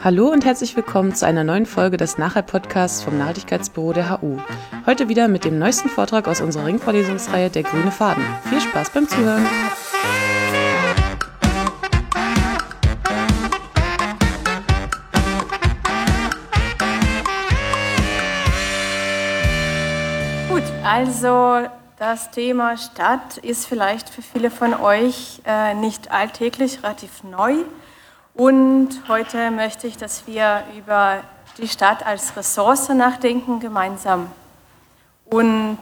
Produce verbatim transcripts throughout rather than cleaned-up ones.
Hallo und herzlich willkommen zu einer neuen Folge des Nachhalt-Podcasts vom Nachhaltigkeitsbüro der H U. Heute wieder mit dem neuesten Vortrag aus unserer Ringvorlesungsreihe Der grüne Faden. Viel Spaß beim Zuhören! Gut, also das Thema Stadt ist vielleicht für viele von euch äh, nicht alltäglich, relativ neu. Und heute möchte ich, dass wir über die Stadt als Ressource nachdenken, gemeinsam. Und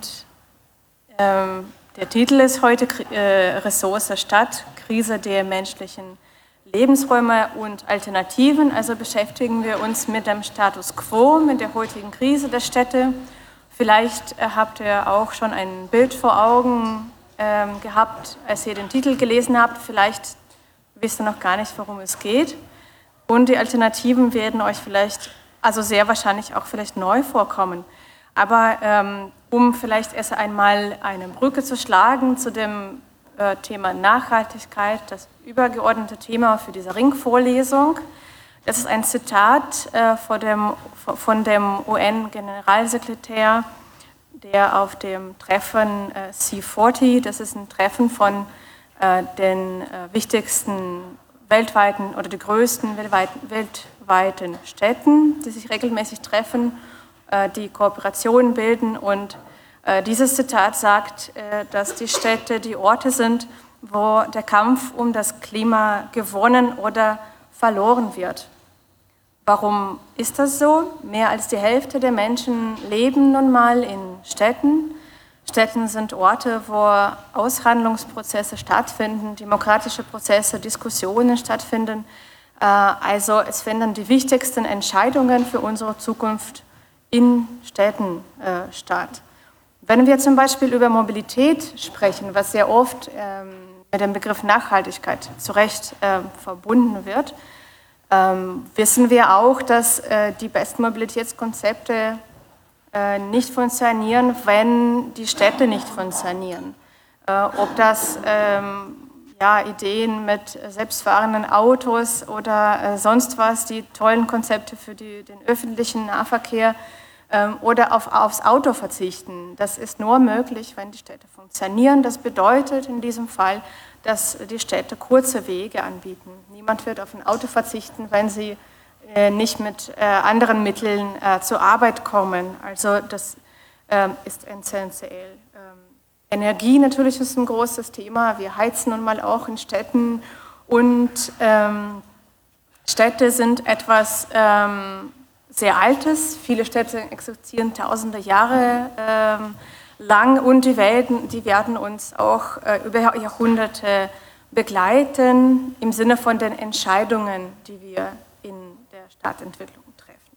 ähm, der Titel ist heute äh, Ressource Stadt, Krise der menschlichen Lebensräume und Alternativen. Also beschäftigen wir uns mit dem Status quo, mit der heutigen Krise der Städte. Vielleicht äh, habt ihr auch schon ein Bild vor Augen äh, gehabt, als ihr den Titel gelesen habt. Vielleicht wisst ihr noch gar nicht, worum es geht. Und die Alternativen werden euch vielleicht, also sehr wahrscheinlich auch vielleicht neu vorkommen. Aber ähm, um vielleicht erst einmal eine Brücke zu schlagen zu dem äh, Thema Nachhaltigkeit, das übergeordnete Thema für diese Ringvorlesung. Das ist ein Zitat äh, von dem, von dem U N-Generalsekretär, der auf dem Treffen äh, C vierzig, das ist ein Treffen von äh, den äh, wichtigsten weltweiten oder die größten weltweiten, weltweiten Städten, die sich regelmäßig treffen, äh, die Kooperationen bilden. Und äh, dieses Zitat sagt, äh, dass die Städte die Orte sind, wo der Kampf um das Klima gewonnen oder verloren wird. Warum ist das so? Mehr als die Hälfte der Menschen leben nun mal in Städten. Städten sind Orte, wo Aushandlungsprozesse stattfinden, demokratische Prozesse, Diskussionen stattfinden. Also es finden die wichtigsten Entscheidungen für unsere Zukunft in Städten statt. Wenn wir zum Beispiel über Mobilität sprechen, was sehr oft mit dem Begriff Nachhaltigkeit zu Recht verbunden wird, wissen wir auch, dass die besten Mobilitätskonzepte nicht funktionieren, wenn die Städte nicht funktionieren. Ob das ähm, ja, Ideen mit selbstfahrenden Autos oder äh, sonst was, die tollen Konzepte für die, den öffentlichen Nahverkehr ähm, oder auf, aufs Auto verzichten. Das ist nur möglich, wenn die Städte funktionieren. Das bedeutet in diesem Fall, dass die Städte kurze Wege anbieten. Niemand wird auf ein Auto verzichten, wenn sie nicht mit äh, anderen Mitteln äh, zur Arbeit kommen. Also das ähm, ist essentiell. Ähm, Energie natürlich ist ein großes Thema. Wir heizen nun mal auch in Städten und ähm, Städte sind etwas ähm, sehr Altes. Viele Städte existieren tausende Jahre ähm, lang und die werden, die werden uns auch äh, über Jahrhunderte begleiten im Sinne von den Entscheidungen, die wir in der Stadtentwicklung treffen.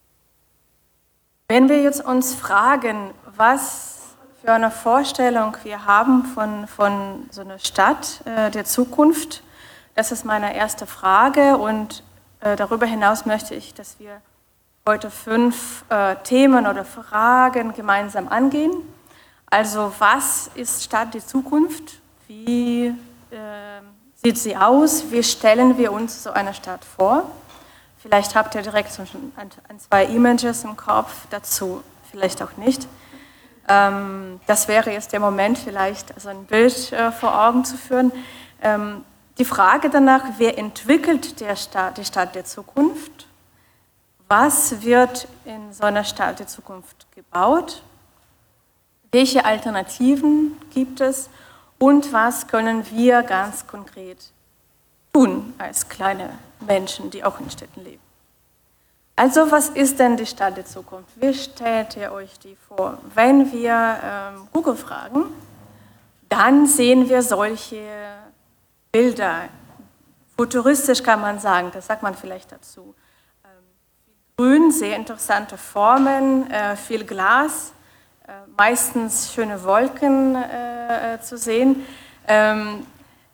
Wenn wir jetzt uns fragen, was für eine Vorstellung wir haben von, von so einer Stadt äh, der Zukunft, das ist meine erste Frage und äh, darüber hinaus möchte ich, dass wir heute fünf äh, Themen oder Fragen gemeinsam angehen. Also was ist Stadt der Zukunft? Wie äh, sieht sie aus? Wie stellen wir uns so eine Stadt vor? Vielleicht habt ihr direkt so ein, ein, zwei Images im Kopf dazu, vielleicht auch nicht. Ähm, das wäre jetzt der Moment, vielleicht also ein Bild äh, vor Augen zu führen. Ähm, die Frage danach, wer entwickelt der Stadt, die Stadt der Zukunft? Was wird in so einer Stadt der Zukunft gebaut? Welche Alternativen gibt es? Und was können wir ganz konkret tun als kleine Menschen, die auch in Städten leben? Also was ist denn die Stadt der Zukunft? Wie stellt ihr euch die vor? Wenn wir ähm, Google fragen, dann sehen wir solche Bilder. Futuristisch kann man sagen, das sagt man vielleicht dazu. Ähm, grün, sehr interessante Formen, äh, viel Glas, äh, meistens schöne Wolken äh, zu sehen. Ähm,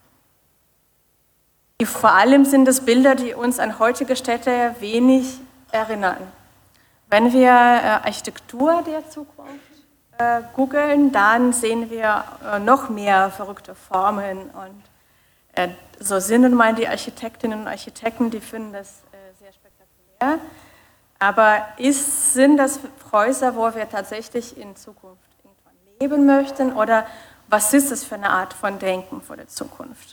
Vor allem sind es Bilder, die uns an heutige Städte wenig erinnern. Wenn wir äh, Architektur der Zukunft äh, googeln, dann sehen wir äh, noch mehr verrückte Formen. Und äh, so sind nun mal die Architektinnen und Architekten, die finden das äh, sehr sehr spektakulär. Aber ist, sind das Häuser, wo wir tatsächlich in Zukunft irgendwann leben möchten? Oder was ist das für eine Art von Denken vor der Zukunft?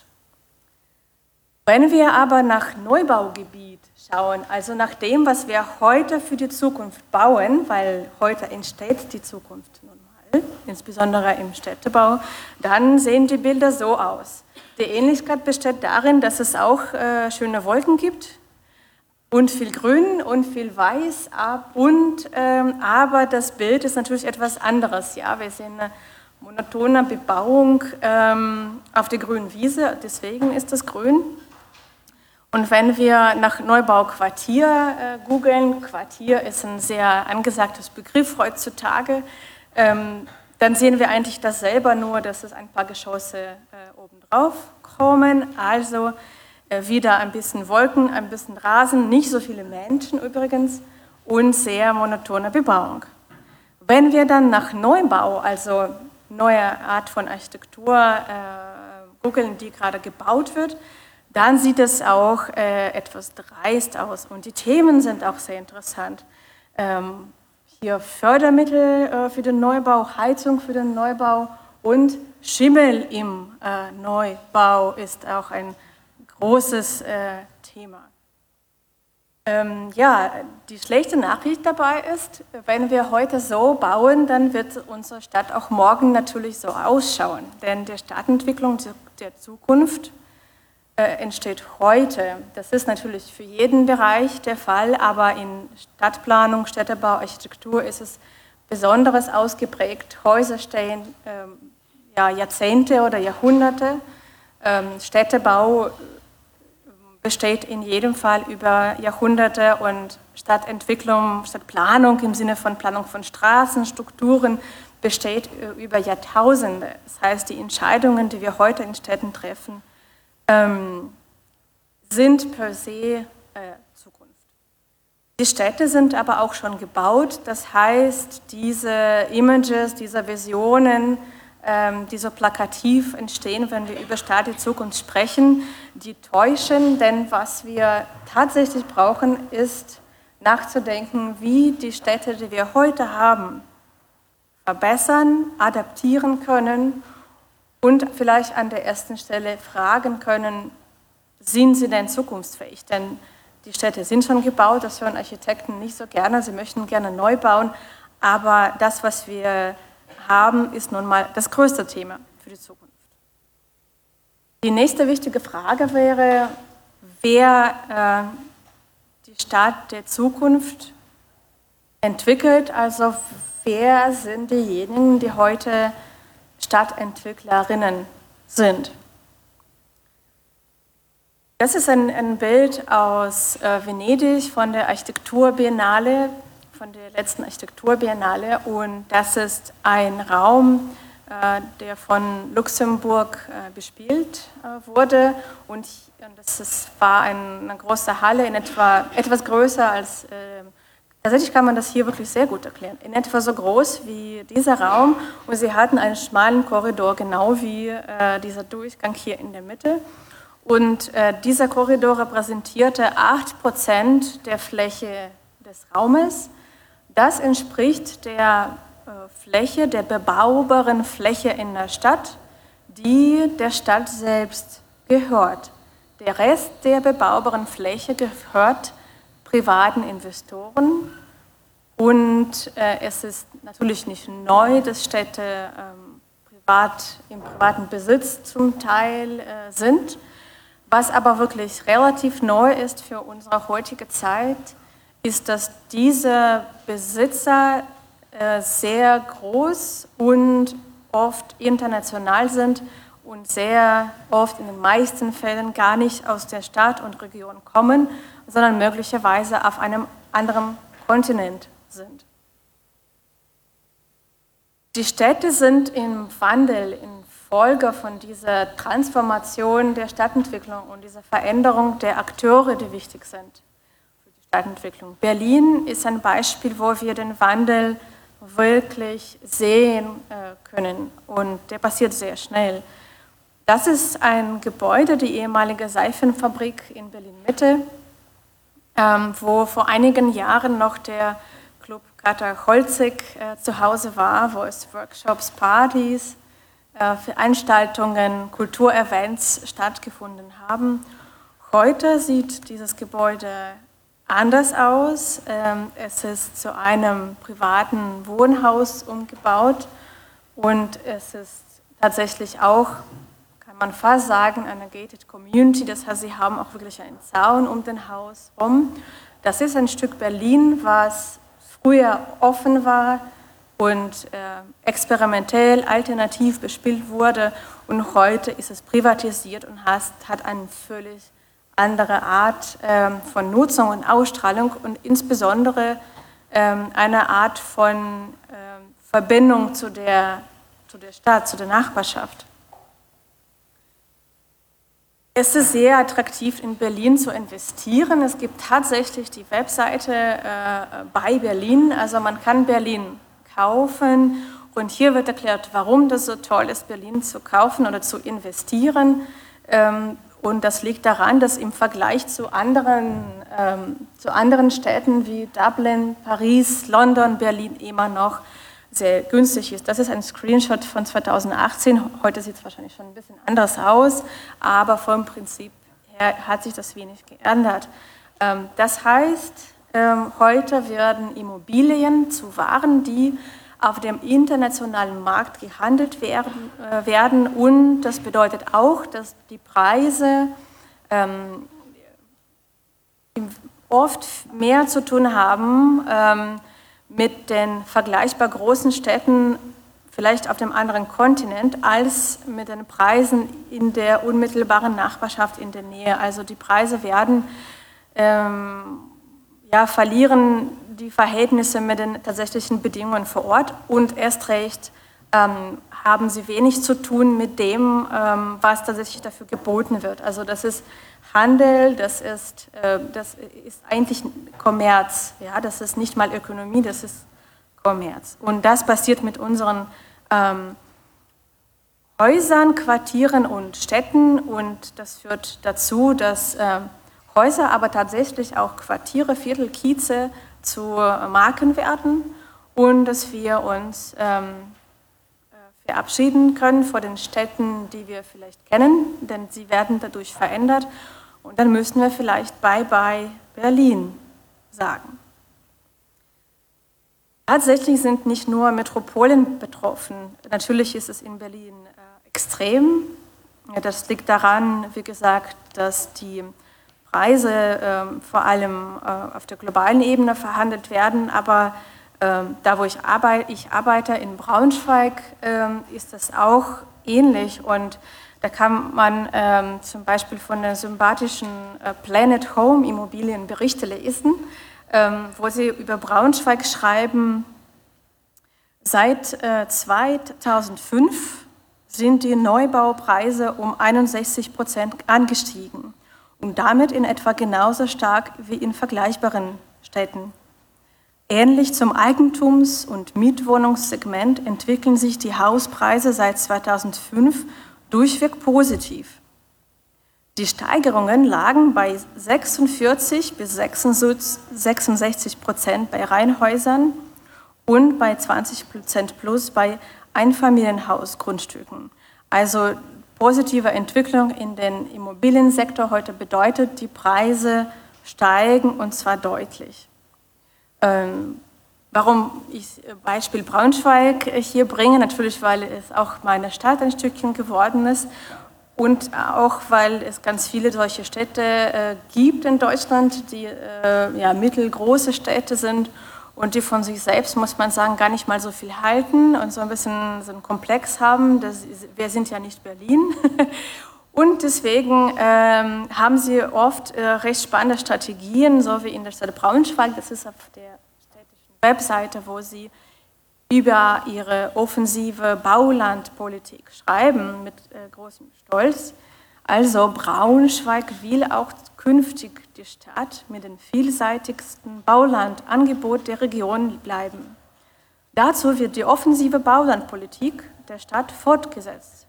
Wenn wir aber nach Neubaugebiet schauen, also nach dem, was wir heute für die Zukunft bauen, weil heute entsteht die Zukunft nun mal, insbesondere im Städtebau, dann sehen die Bilder so aus. Die Ähnlichkeit besteht darin, dass es auch äh, schöne Wolken gibt, und viel Grün und viel Weiß, und, ähm, aber das Bild ist natürlich etwas anderes. Ja? Wir sehen eine monotone Bebauung ähm, auf der grünen Wiese, deswegen ist das grün. Und wenn wir nach Neubauquartier äh, googeln, Quartier ist ein sehr angesagtes Begriff heutzutage, ähm, dann sehen wir eigentlich dasselbe, nur dass es ein paar Geschosse äh, obendrauf kommen, also wieder ein bisschen Wolken, ein bisschen Rasen, nicht so viele Menschen übrigens und sehr monotone Bebauung. Wenn wir dann nach Neubau, also neue Art von Architektur äh, googeln, die gerade gebaut wird, dann sieht es auch äh, etwas dreist aus und die Themen sind auch sehr interessant. Ähm, hier Fördermittel äh, für den Neubau, Heizung für den Neubau und Schimmel im äh, Neubau ist auch ein großes äh, Thema. Ähm, ja, die schlechte Nachricht dabei ist, wenn wir heute so bauen, dann wird unsere Stadt auch morgen natürlich so ausschauen. Denn die Stadtentwicklung der Zukunft äh, entsteht heute. Das ist natürlich für jeden Bereich der Fall, aber in Stadtplanung, Städtebau, Architektur ist es besonders ausgeprägt. Häuser stehen ähm, ja, Jahrzehnte oder Jahrhunderte. Ähm, Städtebau besteht in jedem Fall über Jahrhunderte und Stadtentwicklung, Stadtplanung im Sinne von Planung von Straßen, Strukturen besteht über Jahrtausende. Das heißt, die Entscheidungen, die wir heute in Städten treffen, ähm, sind per se äh, Zukunft. Die Städte sind aber auch schon gebaut, das heißt, diese Images, diese Visionen, die so plakativ entstehen, wenn wir über Stadt der Zukunft sprechen, die täuschen, denn was wir tatsächlich brauchen, ist nachzudenken, wie die Städte, die wir heute haben, verbessern, adaptieren können und vielleicht an der ersten Stelle fragen können, sind sie denn zukunftsfähig? Denn die Städte sind schon gebaut, das hören Architekten nicht so gerne, sie möchten gerne neu bauen, aber das, was wir haben, ist nun mal das größte Thema für die Zukunft. Die nächste wichtige Frage wäre, wer äh, die Stadt der Zukunft entwickelt, also wer sind diejenigen, die heute Stadtentwicklerinnen sind. Das ist ein, ein Bild aus äh, Venedig von der Architekturbiennale, von der letzten Architekturbiennale, und das ist ein Raum, äh, der von Luxemburg äh, bespielt äh, wurde, und, und das ist, war ein, eine große Halle, in etwa etwas größer als, äh, tatsächlich kann man das hier wirklich sehr gut erklären, in etwa so groß wie dieser Raum, und sie hatten einen schmalen Korridor, genau wie äh, dieser Durchgang hier in der Mitte. Und äh, dieser Korridor repräsentierte acht Prozent der Fläche des Raumes. Das entspricht der äh, Fläche, der bebaubaren Fläche in der Stadt, die der Stadt selbst gehört. Der Rest der bebaubaren Fläche gehört privaten Investoren. Und äh, es ist natürlich nicht neu, dass Städte ähm, privat, im privaten Besitz zum Teil äh, sind. Was aber wirklich relativ neu ist für unsere heutige Zeit, ist, dass diese Besitzer äh, sehr groß und oft international sind und sehr oft in den meisten Fällen gar nicht aus der Stadt und Region kommen, sondern möglicherweise auf einem anderen Kontinent sind. Die Städte sind im Wandel, in Folge von dieser Transformation der Stadtentwicklung und dieser Veränderung der Akteure, die wichtig sind für die Stadtentwicklung. Berlin ist ein Beispiel, wo wir den Wandel wirklich sehen können, und der passiert sehr schnell. Das ist ein Gebäude, die ehemalige Seifenfabrik in Berlin-Mitte. ähm, wo vor einigen Jahren noch der Club Katar-Holzig äh, zu Hause war, wo es Workshops, Partys, äh, Veranstaltungen, Kulturevents stattgefunden haben. Heute sieht dieses Gebäude anders aus. Ähm, es ist zu einem privaten Wohnhaus umgebaut und es ist tatsächlich auch, kann man fast sagen, eine gated community. Das heißt, sie haben auch wirklich einen Zaun um den Haus rum. Das ist ein Stück Berlin, was früher offen war und äh, experimentell, alternativ bespielt wurde und heute ist es privatisiert und hat, hat eine völlig andere Art äh, von Nutzung und Ausstrahlung und insbesondere äh, eine Art von äh, Verbindung zu der, zu der Stadt, zu der Nachbarschaft. Es ist sehr attraktiv, in Berlin zu investieren. Es gibt tatsächlich die Webseite äh, bei Berlin, also man kann Berlin kaufen und hier wird erklärt, warum das so toll ist, Berlin zu kaufen oder zu investieren. Ähm, und das liegt daran, dass im Vergleich zu anderen, ähm, zu anderen Städten wie Dublin, Paris, London, Berlin immer noch sehr günstig ist. Das ist ein Screenshot von zweitausendachtzehn. Heute sieht es wahrscheinlich schon ein bisschen anders aus, aber vom Prinzip her hat sich das wenig geändert. Das heißt, heute werden Immobilien zu Waren, die auf dem internationalen Markt gehandelt werden und das bedeutet auch, dass die Preise oft mehr zu tun haben mit den vergleichbar großen Städten, vielleicht auf dem anderen Kontinent, als mit den Preisen in der unmittelbaren Nachbarschaft in der Nähe. Also die Preise werden, ähm, ja, verlieren die Verhältnisse mit den tatsächlichen Bedingungen vor Ort und erst recht ähm, haben sie wenig zu tun mit dem, ähm, was tatsächlich dafür geboten wird. Also das ist Handel, das ist, äh, das ist eigentlich Kommerz, ja, das ist nicht mal Ökonomie, das ist Kommerz. Und das passiert mit unseren ähm, Häusern, Quartieren und Städten und das führt dazu, dass äh, Häuser, aber tatsächlich auch Quartiere, Viertel, Kieze zu Marken werden und dass wir uns ähm, verabschieden können vor den Städten, die wir vielleicht kennen, denn sie werden dadurch verändert. Und dann müssen wir vielleicht Bye-bye Berlin sagen. Tatsächlich sind nicht nur Metropolen betroffen. Natürlich ist es in Berlin äh, extrem. Das liegt daran, wie gesagt, dass die Preise äh, vor allem äh, auf der globalen Ebene verhandelt werden, aber äh, da, wo ich arbeite, ich arbeite in Braunschweig, äh, ist das auch ähnlich und da kann man ähm, zum Beispiel von der sympathischen äh, Planet Home Immobilien Berichte lesen, ähm, wo sie über Braunschweig schreiben, seit äh, zweitausendfünf sind die Neubaupreise um einundsechzig Prozent angestiegen und damit in etwa genauso stark wie in vergleichbaren Städten. Ähnlich zum Eigentums- und Mietwohnungssegment entwickeln sich die Hauspreise seit zweitausendfünf durchweg positiv. Die Steigerungen lagen bei sechsundvierzig bis sechsundsechzig Prozent bei Reihenhäusern und bei zwanzig Prozent plus bei Einfamilienhausgrundstücken. Also positive Entwicklung in den Immobiliensektor heute bedeutet, die Preise steigen und zwar deutlich. Ähm, Warum ich Beispiel Braunschweig hier bringe, natürlich, weil es auch meine Stadt ein Stückchen geworden ist und auch, weil es ganz viele solche Städte äh, gibt in Deutschland, die äh, ja, mittelgroße Städte sind und die von sich selbst, muss man sagen, gar nicht mal so viel halten und so ein bisschen so einen Komplex haben. Das, wir sind ja nicht Berlin. Und deswegen ähm, haben sie oft äh, recht spannende Strategien, so wie in der Stadt Braunschweig, das ist auf der Webseite, wo sie über ihre offensive Baulandpolitik schreiben, mit äh, großem Stolz. Also Braunschweig will auch künftig die Stadt mit dem vielseitigsten Baulandangebot der Region bleiben. Dazu wird die offensive Baulandpolitik der Stadt fortgesetzt.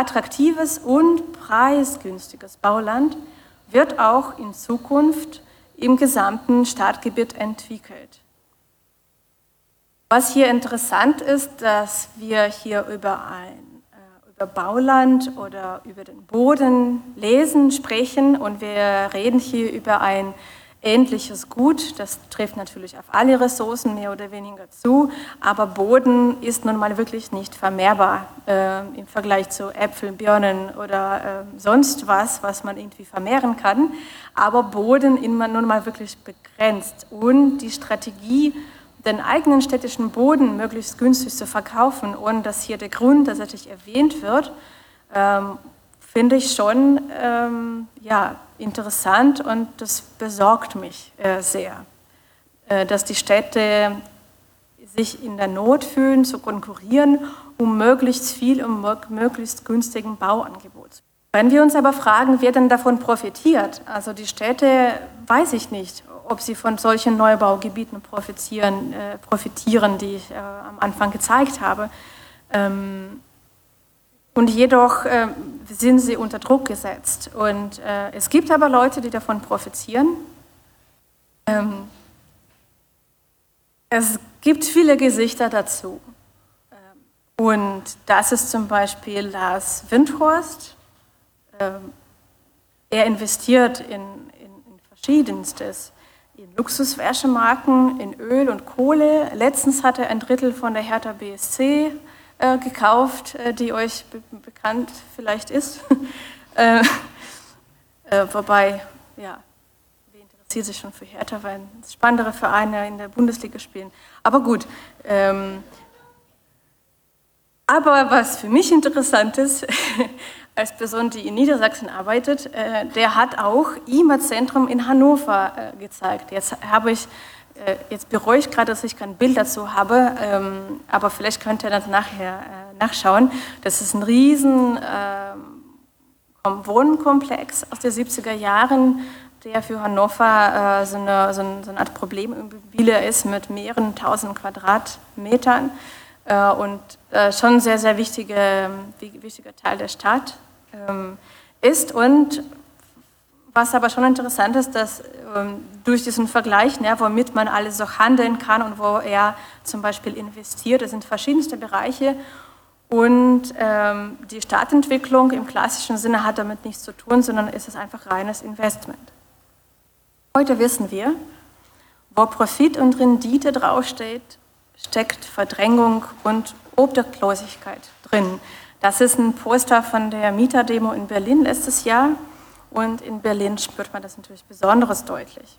Attraktives und preisgünstiges Bauland wird auch in Zukunft im gesamten Stadtgebiet entwickelt. Was hier interessant ist, dass wir hier über ein äh, über Bauland oder über den Boden lesen, sprechen und wir reden hier über ein ähnliches Gut. Das trifft natürlich auf alle Ressourcen mehr oder weniger zu, aber Boden ist nun mal wirklich nicht vermehrbar äh, im Vergleich zu Äpfeln, Birnen oder äh, sonst was, was man irgendwie vermehren kann. Aber Boden ist nun mal wirklich begrenzt und die Strategie, den eigenen städtischen Boden möglichst günstig zu verkaufen, ohne dass hier der Grund tatsächlich erwähnt wird, ähm, finde ich schon ähm, ja, interessant und das besorgt mich äh, sehr, äh, dass die Städte sich in der Not fühlen, zu konkurrieren, um möglichst viel und möglichst günstigen Bauangebot. Wenn wir uns aber fragen, wer denn davon profitiert, also die Städte, weiß ich nicht, ob sie von solchen Neubaugebieten profitieren, äh, profitieren die ich äh, am Anfang gezeigt habe. Ähm, und jedoch äh, sind sie unter Druck gesetzt. Und äh, es gibt aber Leute, die davon profitieren. Ähm, es gibt viele Gesichter dazu. Ähm, und das ist zum Beispiel Lars Windhorst. Ähm, er investiert in, in, in Verschiedenstes. In Luxuswäschemarken, in Öl und Kohle. Letztens hat er ein Drittel von der Hertha B S C äh, gekauft, äh, die euch be bekannt vielleicht ist. äh, äh, wobei, ja, wer interessiert sich schon für Hertha, weil spannendere Vereine in der Bundesliga spielen. Aber gut. Ähm, aber was für mich interessant ist, als Person, die in Niedersachsen arbeitet, äh, der hat auch I M A-Zentrum in Hannover äh, gezeigt. Jetzt habe ich, äh, jetzt bereue ich gerade, dass ich kein Bild dazu habe, ähm, aber vielleicht könnt ihr das nachher äh, nachschauen. Das ist ein riesen äh, Wohnkomplex aus den siebziger Jahren, der für Hannover äh, so, eine, so, eine, so eine Art Problemimmobilie ist mit mehreren tausend Quadratmetern äh, und äh, schon ein sehr, sehr wichtige, wichtiger Teil der Stadt ist. Und was aber schon interessant ist, dass ähm, durch diesen Vergleich, ne, womit man alles so handeln kann und wo er zum Beispiel investiert, das sind verschiedenste Bereiche und ähm, die Stadtentwicklung im klassischen Sinne hat damit nichts zu tun, sondern ist es einfach reines Investment. Heute wissen wir, wo Profit und Rendite draufsteht, steckt Verdrängung und Obdachlosigkeit drin. Das ist ein Poster von der Mieterdemo in Berlin letztes Jahr und in Berlin spürt man das natürlich besonders deutlich.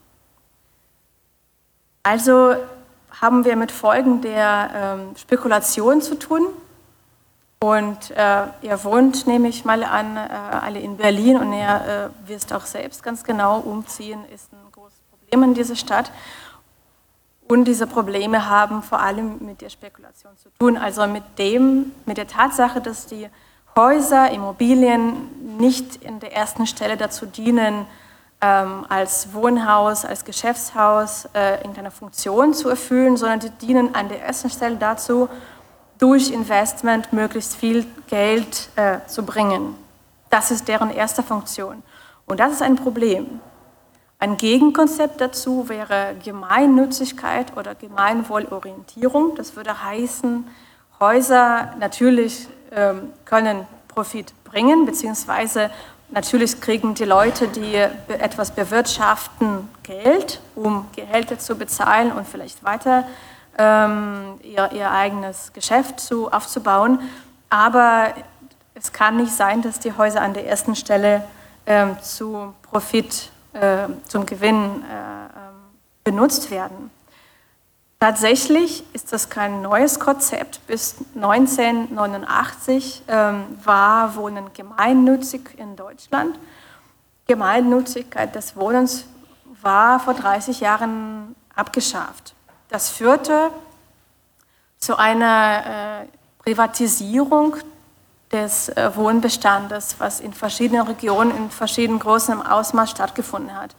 Also haben wir mit Folgen der ähm, Spekulation zu tun und äh, ihr wohnt, nehme ich mal an, äh, alle in Berlin und ihr äh, wisst auch selbst ganz genau, umziehen ist ein großes Problem in dieser Stadt. Und diese Probleme haben vor allem mit der Spekulation zu tun, also mit dem, mit der Tatsache, dass die Häuser, Immobilien nicht in der ersten Stelle dazu dienen, ähm, als Wohnhaus, als Geschäftshaus äh, irgendeine Funktion zu erfüllen, sondern die dienen an der ersten Stelle dazu, durch Investment möglichst viel Geld äh, zu bringen. Das ist deren erste Funktion. Und das ist ein Problem. Ein Gegenkonzept dazu wäre Gemeinnützigkeit oder Gemeinwohlorientierung. Das würde heißen, Häuser natürlich ähm, können Profit bringen, beziehungsweise natürlich kriegen die Leute, die etwas bewirtschaften, Geld, um Gehälter zu bezahlen und vielleicht weiter ähm, ihr, ihr eigenes Geschäft zu, aufzubauen. Aber es kann nicht sein, dass die Häuser an der ersten Stelle ähm, zu Profit zum Gewinn benutzt werden. Tatsächlich ist das kein neues Konzept. Bis neunzehnhundertneunundachtzig war Wohnen gemeinnützig in Deutschland. Gemeinnützigkeit des Wohnens war vor dreißig Jahren abgeschafft. Das führte zu einer Privatisierung des Wohnbestandes, was in verschiedenen Regionen in verschiedenen großen Ausmaß stattgefunden hat.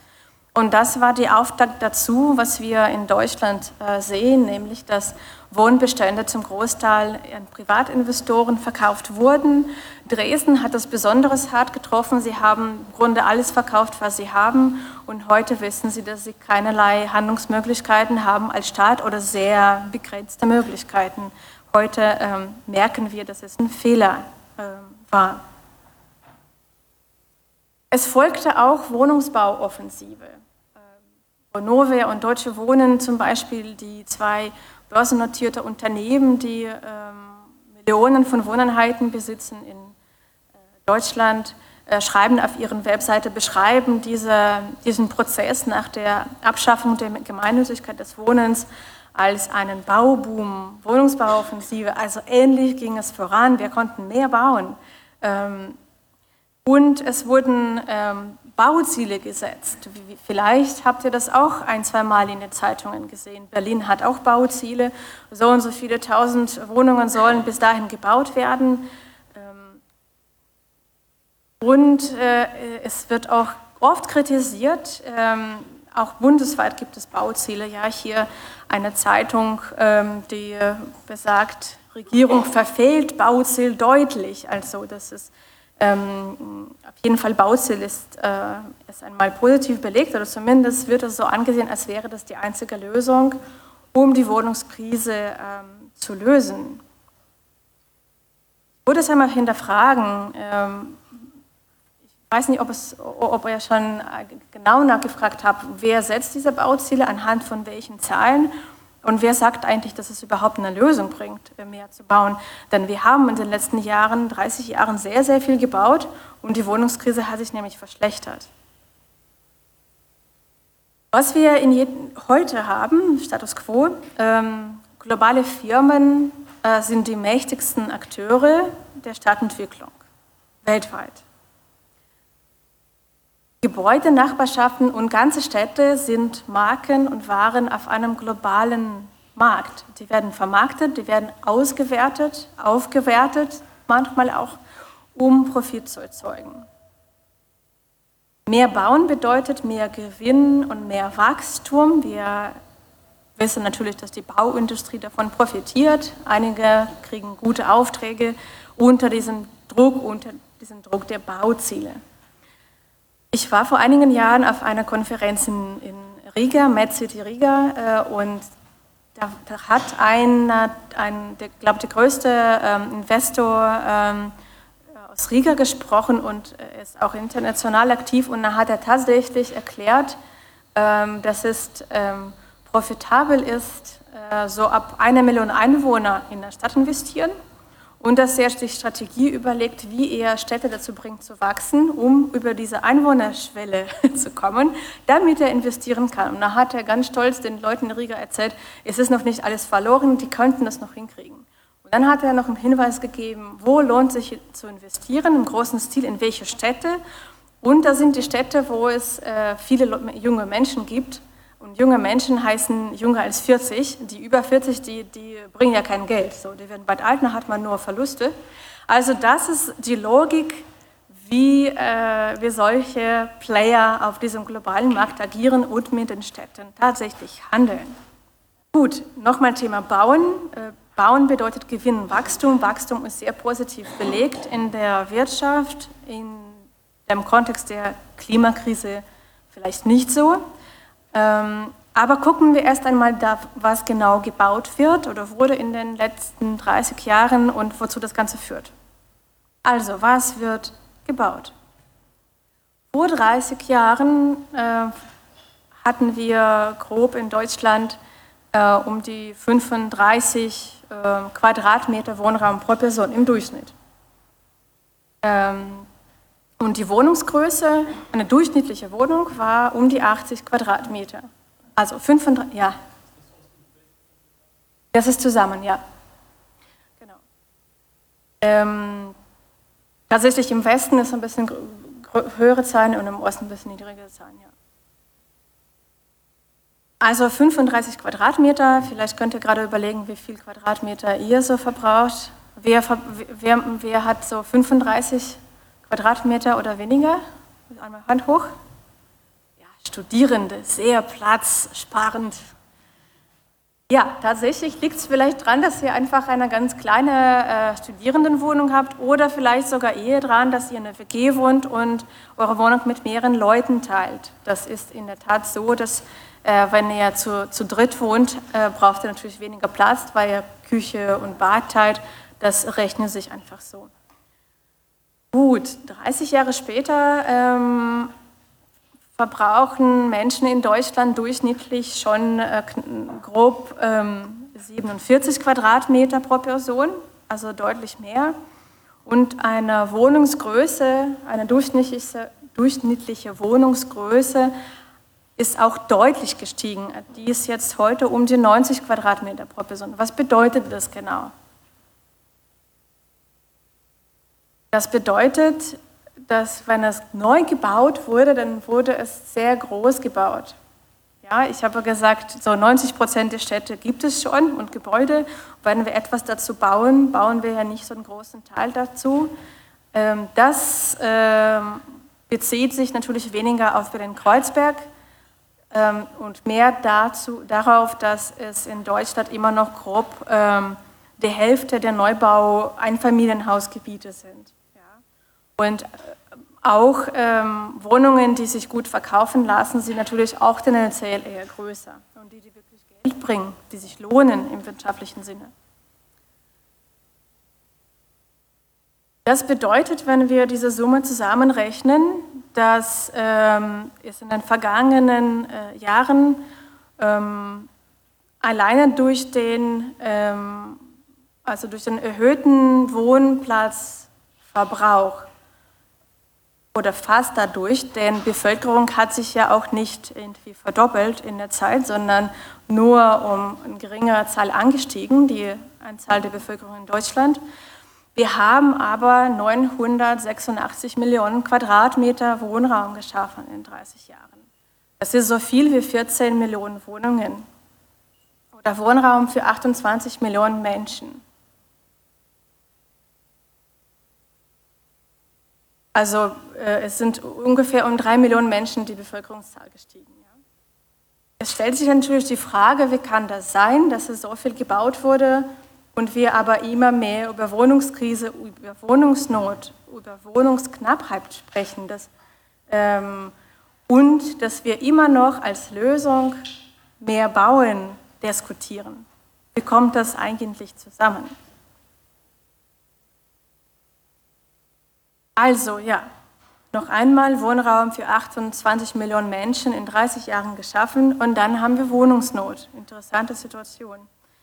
Und das war die Auftakt dazu, was wir in Deutschland äh, sehen, nämlich dass Wohnbestände zum Großteil an Privatinvestoren verkauft wurden. Dresden hat das besonders hart getroffen. Sie haben im Grunde alles verkauft, was sie haben. Und heute wissen sie, dass sie keinerlei Handlungsmöglichkeiten haben als Staat oder sehr begrenzte Möglichkeiten. Heute ähm, merken wir, dass es ein Fehler äh, war. Es folgte auch Wohnungsbauoffensive. Vonovia und Deutsche Wohnen zum Beispiel, die zwei börsennotierte Unternehmen, die ähm, Millionen von Wohneinheiten besitzen in äh, Deutschland, äh, schreiben auf ihren Webseite, beschreiben diese, diesen Prozess nach der Abschaffung der Gemeinnützigkeit des Wohnens als einen Bauboom, Wohnungsbauoffensive. Also ähnlich ging es voran, wir konnten mehr bauen. Ähm, Und es wurden ähm, Bauziele gesetzt. Vielleicht habt ihr das auch ein, zwei Mal in den Zeitungen gesehen. Berlin hat auch Bauziele. So und so viele tausend Wohnungen sollen bis dahin gebaut werden. Und äh, es wird auch oft kritisiert, ähm, auch bundesweit gibt es Bauziele. Ja, hier eine Zeitung, ähm, die besagt, Regierung verfehlt Bauziel deutlich. Also das ist Ähm, auf jeden Fall Bauziel ist, äh, ist einmal positiv belegt, oder zumindest wird es so angesehen, als wäre das die einzige Lösung, um die Wohnungskrise ähm, zu lösen. Ich würde es einmal hinterfragen, ähm, ich weiß nicht, ob, es, ob ihr schon genau nachgefragt habt, wer setzt diese Bauziele, anhand von welchen Zahlen? Und wer sagt eigentlich, dass es überhaupt eine Lösung bringt, mehr zu bauen? Denn wir haben in den letzten Jahren, dreißig Jahren, sehr, sehr viel gebaut und die Wohnungskrise hat sich nämlich verschlechtert. Was wir in jedem, heute haben, Status quo, ähm, globale Firmen äh, sind die mächtigsten Akteure der Stadtentwicklung weltweit. Gebäude, Nachbarschaften und ganze Städte sind Marken und Waren auf einem globalen Markt. Die werden vermarktet, die werden ausgewertet, aufgewertet, manchmal auch, um Profit zu erzeugen. Mehr Bauen bedeutet mehr Gewinn und mehr Wachstum. Wir wissen natürlich, dass die Bauindustrie davon profitiert. Einige kriegen gute Aufträge unter diesem Druck, unter diesem Druck der Bauziele. Ich war vor einigen Jahren auf einer Konferenz in, in Riga, MedCity Riga, äh, und da, da hat ein, ein der, glaube der größte ähm, Investor ähm, aus Riga gesprochen und äh, ist auch international aktiv, und da hat er tatsächlich erklärt, ähm, dass es ähm, profitabel ist, äh, so ab einer Million Einwohner in der Stadt investieren. Und dass er sich Strategie überlegt, wie er Städte dazu bringt zu wachsen, um über diese Einwohnerschwelle zu kommen, damit er investieren kann. Und da hat er ganz stolz den Leuten in Riga erzählt, es ist noch nicht alles verloren, die könnten das noch hinkriegen. Und dann hat er noch einen Hinweis gegeben, wo lohnt sich zu investieren, im großen Stil, in welche Städte. Und da sind die Städte, wo es äh, viele junge Menschen gibt. Und junge Menschen heißen jünger als vierzig. Die über vierzig, die, die bringen ja kein Geld. So, die werden bald alt, dann hat man nur Verluste. Also das ist die Logik, wie äh, wir solche Player auf diesem globalen Markt agieren und mit den Städten tatsächlich handeln. Gut, nochmal Thema Bauen. Äh, Bauen bedeutet Gewinn, Wachstum. Wachstum ist sehr positiv belegt in der Wirtschaft, in dem Kontext der Klimakrise vielleicht nicht so. Ähm, aber gucken wir erst einmal, da, was genau gebaut wird oder wurde in den letzten dreißig Jahren und wozu das Ganze führt. Also, was wird gebaut? Vor dreißig Jahren äh, hatten wir grob in Deutschland äh, um die fünfunddreißig äh, Quadratmeter Wohnraum pro Person im Durchschnitt. Ähm, Und die Wohnungsgröße, eine durchschnittliche Wohnung, war um die achtzig Quadratmeter. Also fünfunddreißig, ja. Das ist zusammen, ja. Genau. Ähm, tatsächlich im Westen ist ein bisschen höhere Zahlen und im Osten ein bisschen niedrigere Zahlen, ja. Also fünfunddreißig Quadratmeter, vielleicht könnt ihr gerade überlegen, wie viel Quadratmeter ihr so verbraucht. Wer, wer, wer hat so fünfunddreißig Quadratmeter oder weniger? Einmal Hand hoch. Ja, Studierende, sehr platzsparend. Ja, tatsächlich liegt es vielleicht daran, dass ihr einfach eine ganz kleine äh, Studierendenwohnung habt oder vielleicht sogar eher daran, dass ihr in einer W G wohnt und eure Wohnung mit mehreren Leuten teilt. Das ist in der Tat so, dass äh, wenn ihr zu, zu dritt wohnt, äh, braucht ihr natürlich weniger Platz, weil ihr Küche und Bad teilt. Das rechnet sich einfach so. Gut, dreißig Jahre später ähm, verbrauchen Menschen in Deutschland durchschnittlich schon äh, grob ähm, siebenundvierzig Quadratmeter pro Person, also deutlich mehr. Und eine Wohnungsgröße, eine durchschnittliche, durchschnittliche Wohnungsgröße ist auch deutlich gestiegen. Die ist jetzt heute um die neunzig Quadratmeter pro Person. Was bedeutet das genau? Das bedeutet, dass wenn es neu gebaut wurde, dann wurde es sehr groß gebaut. Ja, ich habe gesagt, so neunzig Prozent der Städte gibt es schon und Gebäude. Wenn wir etwas dazu bauen, bauen wir ja nicht so einen großen Teil dazu. Das bezieht sich natürlich weniger auf Berlin-Kreuzberg und mehr dazu, darauf, dass es in Deutschland immer noch grob die Hälfte der Neubau-Einfamilienhausgebiete sind. Und auch ähm, Wohnungen, die sich gut verkaufen lassen, sind natürlich auch tendenziell eher größer. Und die, die wirklich Geld bringen, die sich lohnen im wirtschaftlichen Sinne. Das bedeutet, wenn wir diese Summe zusammenrechnen, dass ähm, es in den vergangenen äh, Jahren ähm, alleine durch den, ähm, also durch den erhöhten Wohnplatzverbrauch oder fast dadurch, denn Bevölkerung hat sich ja auch nicht irgendwie verdoppelt in der Zeit, sondern nur um eine geringere Zahl angestiegen, die Anzahl der Bevölkerung in Deutschland. Wir haben aber neunhundertsechsundachtzig Millionen Quadratmeter Wohnraum geschaffen in dreißig Jahren. Das ist so viel wie vierzehn Millionen Wohnungen oder Wohnraum für achtundzwanzig Millionen Menschen. Also äh, es sind ungefähr um drei Millionen Menschen die Bevölkerungszahl gestiegen. Ja. Es stellt sich natürlich die Frage, wie kann das sein, dass es so viel gebaut wurde und wir aber immer mehr über Wohnungskrise, über Wohnungsnot, über Wohnungsknappheit sprechen das, ähm, und dass wir immer noch als Lösung mehr Bauen diskutieren. Wie kommt das eigentlich zusammen? Also, ja, noch einmal Wohnraum für achtundzwanzig Millionen Menschen in dreißig Jahren geschaffen und dann haben wir Wohnungsnot. Interessante Situation.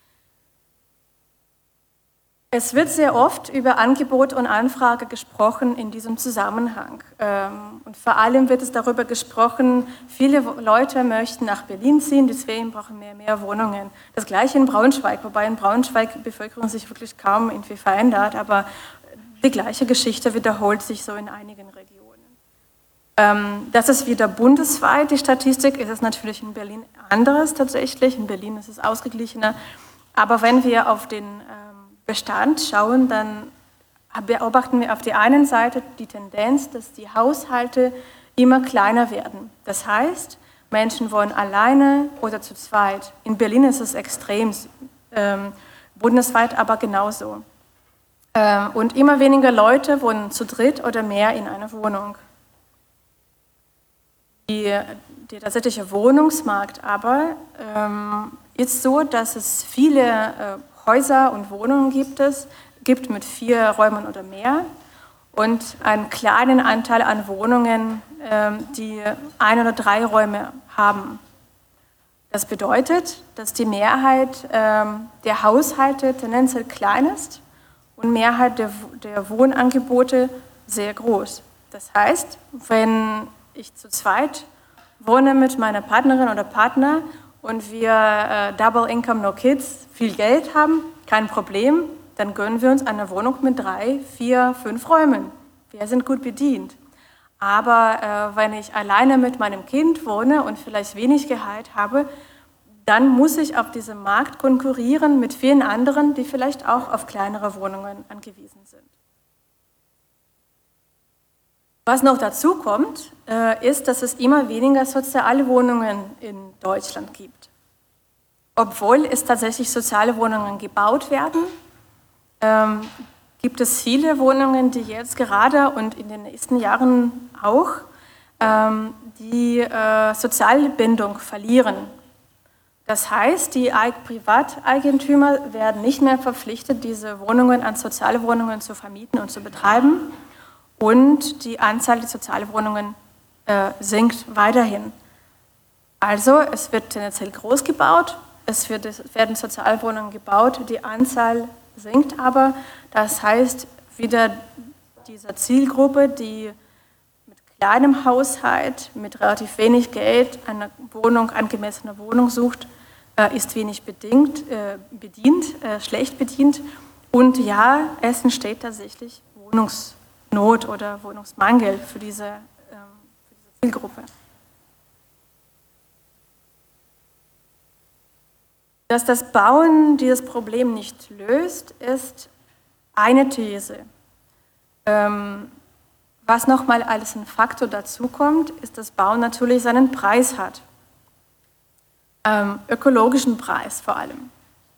Es wird sehr oft über Angebot und Anfrage gesprochen in diesem Zusammenhang. Und vor allem wird es darüber gesprochen, viele Leute möchten nach Berlin ziehen, deswegen brauchen wir mehr Wohnungen. Das Gleiche in Braunschweig, wobei in Braunschweig die Bevölkerung sich wirklich kaum irgendwie verändert, aber die gleiche Geschichte wiederholt sich so in einigen Regionen. Ähm, das ist wieder bundesweit, die Statistik, ist es natürlich in Berlin anderes tatsächlich. In Berlin ist es ausgeglichener. Aber wenn wir auf den ähm, Bestand schauen, dann beobachten wir auf der einen Seite die Tendenz, dass die Haushalte immer kleiner werden. Das heißt, Menschen wohnen alleine oder zu zweit. In Berlin ist es extrem, ähm, bundesweit aber genauso. Und immer weniger Leute wohnen zu dritt oder mehr in einer Wohnung. Die, der tatsächliche Wohnungsmarkt aber ähm, ist so, dass es viele äh, Häuser und Wohnungen gibt, es, gibt mit vier Räumen oder mehr und einen kleinen Anteil an Wohnungen, ähm, die ein oder drei Räume haben. Das bedeutet, dass die Mehrheit ähm, der Haushalte tendenziell klein ist und Mehrheit der, der Wohnangebote sehr groß. Das heißt, wenn ich zu zweit wohne mit meiner Partnerin oder Partner und wir äh, Double Income, No Kids, viel Geld haben, kein Problem, dann gönnen wir uns eine Wohnung mit drei, vier, fünf Räumen. Wir sind gut bedient. Aber äh, wenn ich alleine mit meinem Kind wohne und vielleicht wenig Gehalt habe, dann muss ich auf diesem Markt konkurrieren mit vielen anderen, die vielleicht auch auf kleinere Wohnungen angewiesen sind. Was noch dazu kommt, äh, ist, dass es immer weniger soziale Wohnungen in Deutschland gibt. Obwohl es tatsächlich soziale Wohnungen gebaut werden, ähm, gibt es viele Wohnungen, die jetzt gerade und in den nächsten Jahren auch ähm, die äh, soziale Bindung verlieren. Das heißt, die Privateigentümer werden nicht mehr verpflichtet, diese Wohnungen an soziale Wohnungen zu vermieten und zu betreiben. Und die Anzahl der sozialen Wohnungen äh, sinkt weiterhin. Also es wird tendenziell groß gebaut, es, wird, es werden Sozialwohnungen gebaut, die Anzahl sinkt aber. Das heißt, wieder dieser Zielgruppe, die mit kleinem Haushalt, mit relativ wenig Geld eine Wohnung, angemessene Wohnung sucht, äh, ist wenig bedingt, äh, bedient, äh, schlecht bedient. Und ja, es entsteht tatsächlich Wohnungsnot oder Wohnungsmangel für diese, ähm, für diese Zielgruppe. Dass das Bauen dieses Problem nicht löst, ist eine These. Ähm, was nochmal als ein Faktor dazukommt, ist, dass Bauen natürlich seinen Preis hat. Ähm, ökologischen Preis vor allem.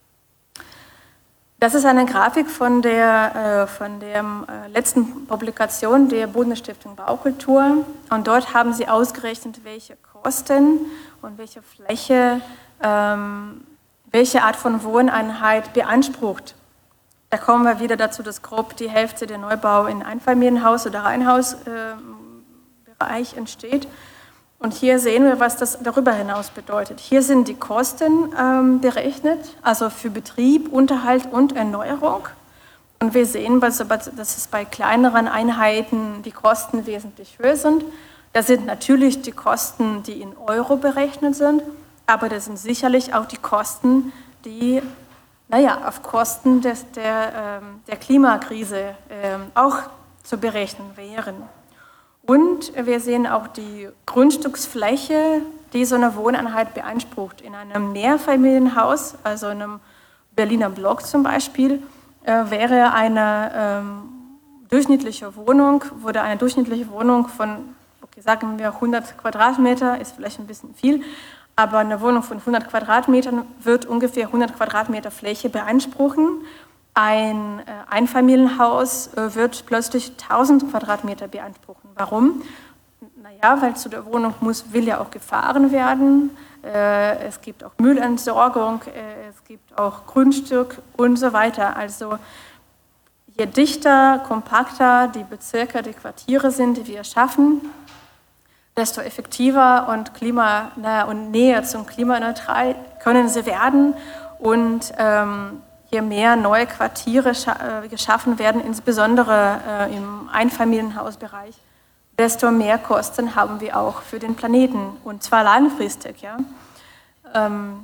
Das ist eine Grafik von der, äh, von der äh, letzten Publikation der Bundesstiftung Baukultur. Und dort haben sie ausgerechnet, welche Kosten und welche Fläche, ähm, welche Art von Wohneinheit beansprucht. Da kommen wir wieder dazu, dass grob die Hälfte der Neubau in Einfamilienhaus- oder Reihenhausbereich äh, entsteht. Und hier sehen wir, was das darüber hinaus bedeutet. Hier sind die Kosten ähm, berechnet, also für Betrieb, Unterhalt und Erneuerung. Und wir sehen, dass es bei kleineren Einheiten die Kosten wesentlich höher sind. Das sind natürlich die Kosten, die in Euro berechnet sind, aber das sind sicherlich auch die Kosten, die, naja, auf Kosten des, der, ähm, der Klimakrise ähm, auch zu berechnen wären. Und wir sehen auch die Grundstücksfläche, die so eine Wohneinheit beansprucht. In einem Mehrfamilienhaus, also einem Berliner Block zum Beispiel, äh, wäre eine ähm, durchschnittliche Wohnung, wurde eine durchschnittliche Wohnung von, okay, sagen wir hundert Quadratmeter, ist vielleicht ein bisschen viel, aber eine Wohnung von hundert Quadratmetern wird ungefähr hundert Quadratmeter Fläche beanspruchen. Ein äh, Einfamilienhaus äh, wird plötzlich tausend Quadratmeter beanspruchen. Warum? Naja, weil zu der Wohnung muss, will ja auch gefahren werden. Äh, es gibt auch Müllentsorgung, äh, es gibt auch Grundstück und so weiter. Also je dichter, kompakter die Bezirke, die Quartiere sind, die wir schaffen, desto effektiver und, klima, na, und näher zum klimaneutral können sie werden. Und ähm, je mehr neue Quartiere äh, geschaffen werden, insbesondere äh, im Einfamilienhausbereich, desto mehr Kosten haben wir auch für den Planeten, und zwar langfristig. Ja. Ähm,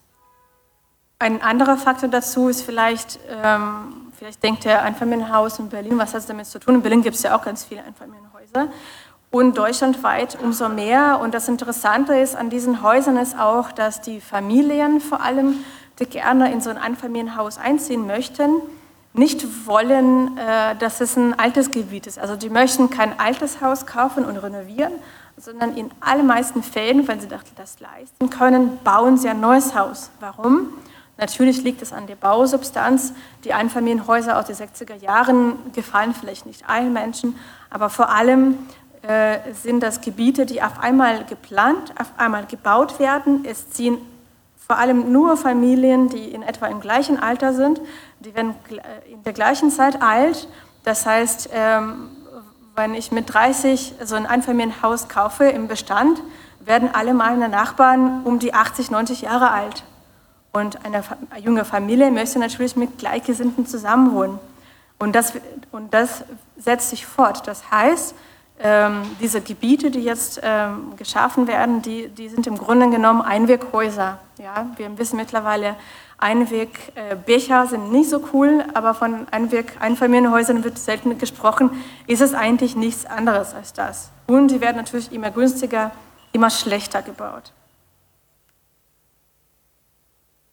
ein anderer Faktor dazu ist vielleicht, ähm, vielleicht denkt der Einfamilienhaus in Berlin, was hat es damit zu tun? In Berlin gibt es ja auch ganz viele Einfamilienhäuser. Und deutschlandweit umso mehr. Und das Interessante ist an diesen Häusern ist auch, dass die Familien vor allem, die gerne in so ein Einfamilienhaus einziehen möchten, nicht wollen, dass es ein altes Gebiet ist. Also die möchten kein altes Haus kaufen und renovieren, sondern in allermeisten Fällen, wenn sie das leisten können, bauen sie ein neues Haus. Warum? Natürlich liegt es an der Bausubstanz. Die Einfamilienhäuser aus den sechziger Jahren gefallen vielleicht nicht allen Menschen, aber vor allem sind das Gebiete, die auf einmal geplant, auf einmal gebaut werden. Es ziehen vor allem nur Familien, die in etwa im gleichen Alter sind, die werden in der gleichen Zeit alt. Das heißt, wenn ich mit dreißig so ein Einfamilienhaus kaufe im Bestand, werden alle meine Nachbarn um die achtzig, neunzig Jahre alt. Und eine junge Familie möchte natürlich mit Gleichgesinnten zusammenwohnen. Und das, und das setzt sich fort. Das heißt, Ähm, diese Gebiete, die jetzt ähm, geschaffen werden, die, die sind im Grunde genommen Einweghäuser. Ja? Wir wissen mittlerweile, Einweg-Becher äh, sind nicht so cool, aber von Einweg-Einfamilienhäusern wird selten gesprochen, ist es eigentlich nichts anderes als das. Und die werden natürlich immer günstiger, immer schlechter gebaut.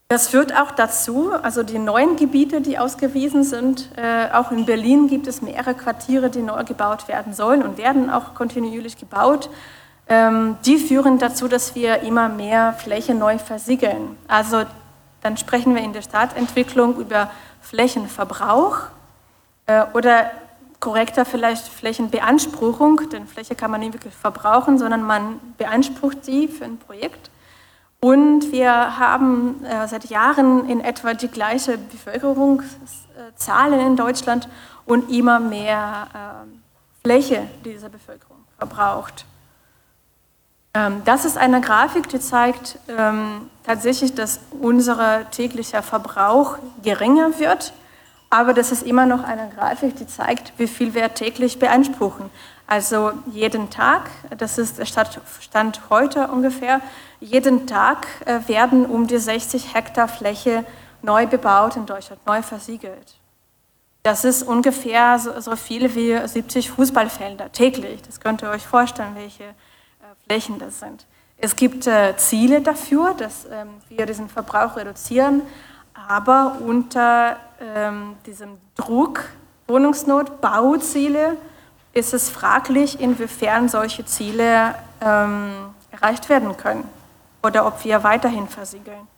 Das führt auch dazu, also die neuen Gebiete, die ausgewiesen sind, äh, auch in Berlin gibt es mehrere Quartiere, die neu gebaut werden sollen und werden auch kontinuierlich gebaut. Ähm, die führen dazu, dass wir immer mehr Fläche neu versiegeln. Also dann sprechen wir in der Stadtentwicklung über Flächenverbrauch äh, oder korrekter vielleicht Flächenbeanspruchung, denn Fläche kann man nicht wirklich verbrauchen, sondern man beansprucht sie für ein Projekt. Und wir haben äh, seit Jahren in etwa die gleiche Bevölkerungszahlen in Deutschland und immer mehr äh, Fläche, die diese Bevölkerung verbraucht. Ähm, das ist eine Grafik, die zeigt ähm, tatsächlich, dass unser täglicher Verbrauch geringer wird, aber das ist immer noch eine Grafik, die zeigt, wie viel wir täglich beanspruchen. Also jeden Tag, das ist der Stand heute ungefähr, jeden Tag werden um die sechzig Hektar Fläche neu bebaut in Deutschland, neu versiegelt. Das ist ungefähr so, so viel wie siebzig Fußballfelder täglich. Das könnt ihr euch vorstellen, welche äh, Flächen das sind. Es gibt äh, Ziele dafür, dass ähm, wir diesen Verbrauch reduzieren, aber unter ähm, diesem Druck, Wohnungsnot, Bauziele, ist es fraglich, inwiefern solche Ziele ähm, erreicht werden können oder ob wir weiterhin versiegeln.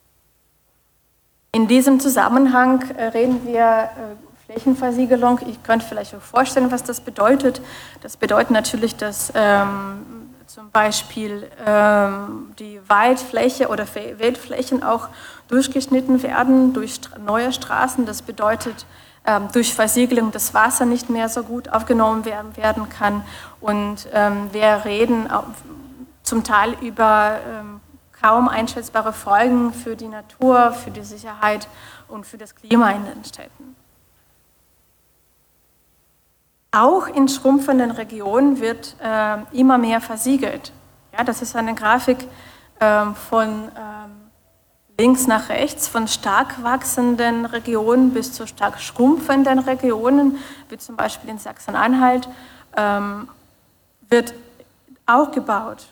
In diesem Zusammenhang äh, reden wir äh, Flächenversiegelung. Ich könnte vielleicht auch vorstellen, was das bedeutet. Das bedeutet natürlich, dass ähm, zum Beispiel ähm, die Waldfläche oder Wildflächen auch durchgeschnitten werden durch st- neue Straßen. Das bedeutet, ähm, durch Versiegelung das Wasser nicht mehr so gut aufgenommen werden, werden kann. Und ähm, wir reden auch zum Teil über ähm, kaum einschätzbare Folgen für die Natur, für die Sicherheit und für das Klima in den Städten. Auch in schrumpfenden Regionen wird äh, immer mehr versiegelt. Ja, das ist eine Grafik äh, von ähm, links nach rechts, von stark wachsenden Regionen bis zu stark schrumpfenden Regionen, wie zum Beispiel in Sachsen-Anhalt, ähm, wird auch gebaut.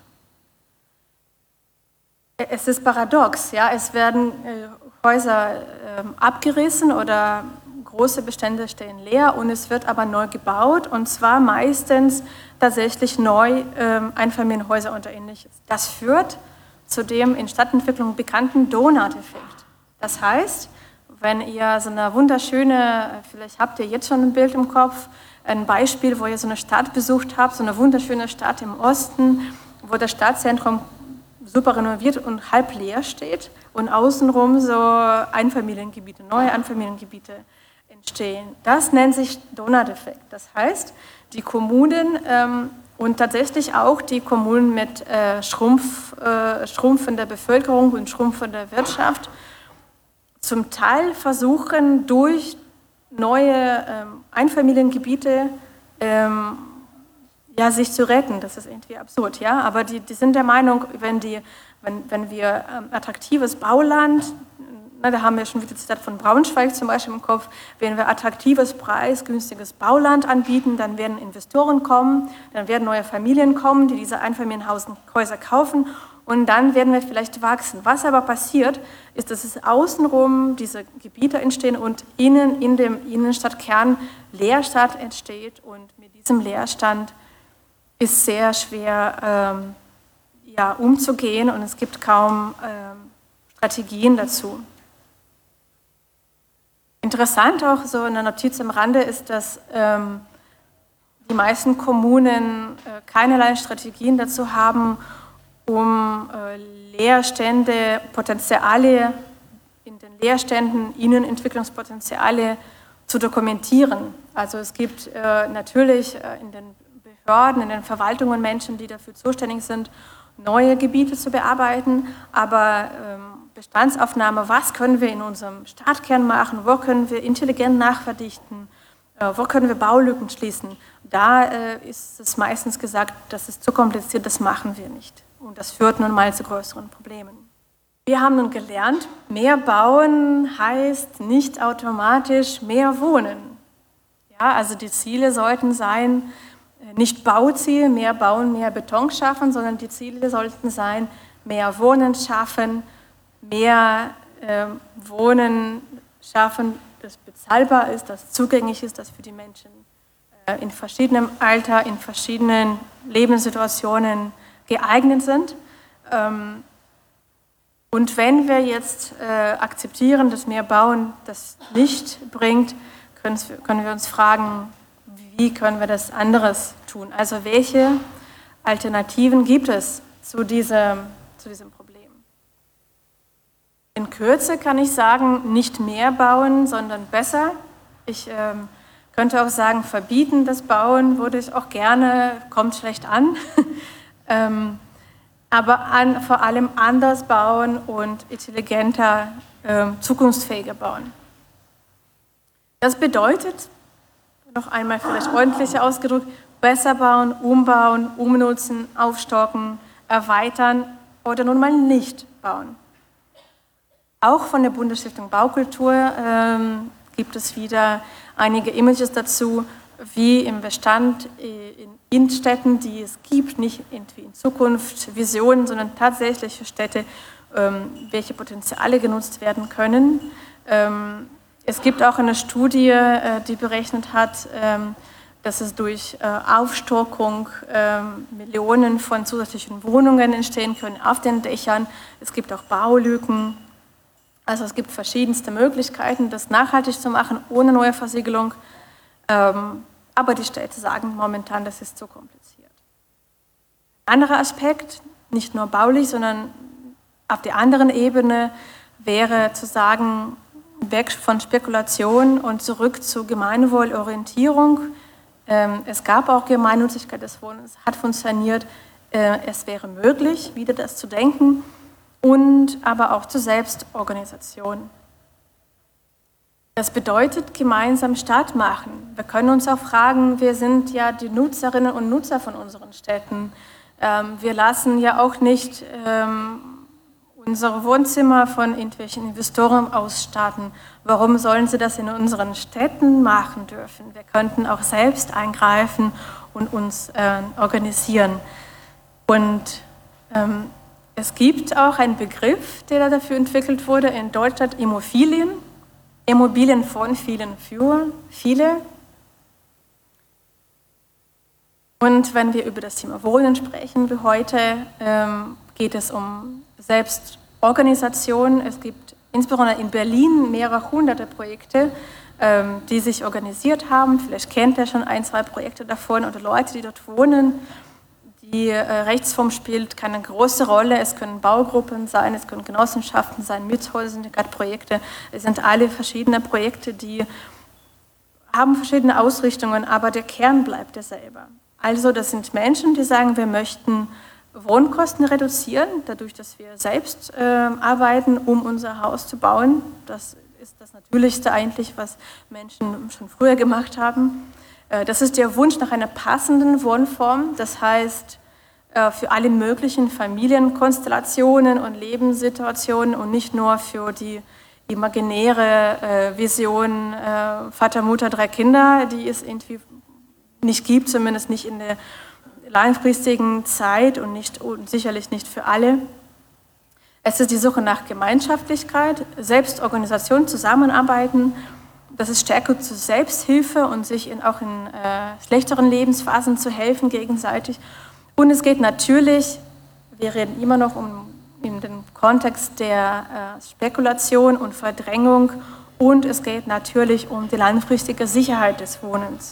Es ist paradox, ja, es werden äh, Häuser äh, abgerissen oder große Bestände stehen leer und es wird aber neu gebaut und zwar meistens tatsächlich neu äh, Einfamilienhäuser und Ähnliches. Das führt zu dem in Stadtentwicklung bekannten Donut-Effekt. Das heißt, wenn ihr so eine wunderschöne, vielleicht habt ihr jetzt schon ein Bild im Kopf, ein Beispiel, wo ihr so eine Stadt besucht habt, so eine wunderschöne Stadt im Osten, wo das Stadtzentrum super renoviert und halb leer steht und außenrum so Einfamiliengebiete, neue Einfamiliengebiete entstehen. Das nennt sich Donut-Effekt. Das heißt, die Kommunen ähm, und tatsächlich auch die Kommunen mit äh, Schrumpf, äh, schrumpfender Bevölkerung und schrumpfender Wirtschaft zum Teil versuchen, durch neue ähm, Einfamiliengebiete ähm, ja, sich zu retten. Das ist irgendwie absurd, ja. Aber die, die sind der Meinung, wenn, die, wenn, wenn wir ähm, attraktives Bauland, na, da haben wir schon wieder die Zitat von Braunschweig zum Beispiel im Kopf, wenn wir attraktives, preisgünstiges Bauland anbieten, dann werden Investoren kommen, dann werden neue Familien kommen, die diese Einfamilienhäuser kaufen und dann werden wir vielleicht wachsen. Was aber passiert, ist, dass es außenrum diese Gebiete entstehen und innen in dem Innenstadtkern Leerstand entsteht und mit diesem Leerstand ist sehr schwer ähm, ja, umzugehen und es gibt kaum ähm, Strategien dazu. Interessant auch so eine Notiz am Rande ist, dass ähm, die meisten Kommunen äh, keinerlei Strategien dazu haben, um äh, Leerstände, Potenziale in den Leerständen, Innenentwicklungspotenziale zu dokumentieren. Also es gibt äh, natürlich äh, in den Behörden, in den Verwaltungen Menschen, die dafür zuständig sind, neue Gebiete zu bearbeiten, aber ähm, Bestandsaufnahme, was können wir in unserem Stadtkern machen, wo können wir intelligent nachverdichten, äh, wo können wir Baulücken schließen, da äh, ist es meistens gesagt, das ist zu kompliziert, das machen wir nicht. Und das führt nun mal zu größeren Problemen. Wir haben nun gelernt, mehr bauen heißt nicht automatisch mehr wohnen. Ja, also die Ziele sollten sein, nicht Bauziel, mehr bauen, mehr Beton schaffen, sondern die Ziele sollten sein, mehr Wohnen schaffen, mehr äh, äh, Wohnen schaffen, das bezahlbar ist, das zugänglich ist, das für die Menschen äh, in verschiedenem Alter, in verschiedenen Lebenssituationen geeignet sind. Ähm, und wenn wir jetzt äh, akzeptieren, dass mehr Bauen das nicht bringt, können, können wir uns fragen, wie können wir das anderes tun? Also welche Alternativen gibt es zu diesem, zu diesem Problem? In Kürze kann ich sagen, nicht mehr bauen, sondern besser. Ich ähm, könnte auch sagen, verbieten das Bauen würde ich auch gerne, kommt schlecht an. ähm, aber an, vor allem anders bauen und intelligenter, ähm, zukunftsfähiger bauen. Das bedeutet, noch einmal vielleicht ordentlicher ausgedrückt, besser bauen, umbauen, umnutzen, aufstocken, erweitern oder nun mal nicht bauen. Auch von der Bundesstiftung Baukultur ähm, gibt es wieder einige Images dazu, wie im Bestand in Innenstädten, die es gibt, nicht irgendwie in Zukunft Visionen, sondern tatsächliche Städte, ähm, welche Potenziale genutzt werden können. Ähm, es gibt auch eine Studie, äh, die berechnet hat, ähm, dass es durch äh, Aufstockung äh, Millionen von zusätzlichen Wohnungen entstehen können auf den Dächern. Es gibt auch Baulücken. Also es gibt verschiedenste Möglichkeiten, das nachhaltig zu machen, ohne neue Versiegelung. Ähm, aber die Städte sagen momentan, das ist zu kompliziert. Ein anderer Aspekt, nicht nur baulich, sondern auf der anderen Ebene, wäre zu sagen, weg von Spekulation und zurück zu Gemeinwohlorientierung. Ähm, es gab auch Gemeinnützigkeit des Wohnens, hat funktioniert. Äh, es wäre möglich, wieder das zu denken. Und aber auch zur Selbstorganisation. Das bedeutet, gemeinsam Stadt machen. Wir können uns auch fragen, wir sind ja die Nutzerinnen und Nutzer von unseren Städten. Ähm, wir lassen ja auch nicht ähm, unsere Wohnzimmer von irgendwelchen Investoren ausstatten. Warum sollen sie das in unseren Städten machen dürfen? Wir könnten auch selbst eingreifen und uns äh, organisieren. Und ähm, es gibt auch einen Begriff, der dafür entwickelt wurde, in Deutschland Immobilien, Immobilien von vielen für viele. Und wenn wir über das Thema Wohnen sprechen wie heute, ähm, geht es um Selbstorganisation. Es gibt insbesondere in Berlin mehrere hunderte Projekte, ähm, die sich organisiert haben. Vielleicht kennt ihr schon ein, zwei Projekte davon oder Leute, die dort wohnen. Die äh, Rechtsform spielt keine große Rolle. Es können Baugruppen sein, es können Genossenschaften sein, Mithäuser-Syndikat-Projekte. Es sind alle verschiedene Projekte, die haben verschiedene Ausrichtungen, aber der Kern bleibt derselbe. Also das sind Menschen, die sagen, wir möchten Wohnkosten reduzieren, dadurch, dass wir selbst äh, arbeiten, um unser Haus zu bauen. Das ist das Natürlichste eigentlich, was Menschen schon früher gemacht haben. Das ist der Wunsch nach einer passenden Wohnform, das heißt für alle möglichen Familienkonstellationen und Lebenssituationen und nicht nur für die imaginäre Vision Vater, Mutter, drei Kinder, die es irgendwie nicht gibt, zumindest nicht in der langfristigen Zeit und, nicht, und sicherlich nicht für alle. Es ist die Suche nach Gemeinschaftlichkeit, Selbstorganisation, Zusammenarbeiten. Das ist Stärke zur Selbsthilfe und sich in, auch in äh, schlechteren Lebensphasen zu helfen gegenseitig. Und es geht natürlich, wir reden immer noch um in dem Kontext der äh, Spekulation und Verdrängung und es geht natürlich um die langfristige Sicherheit des Wohnens.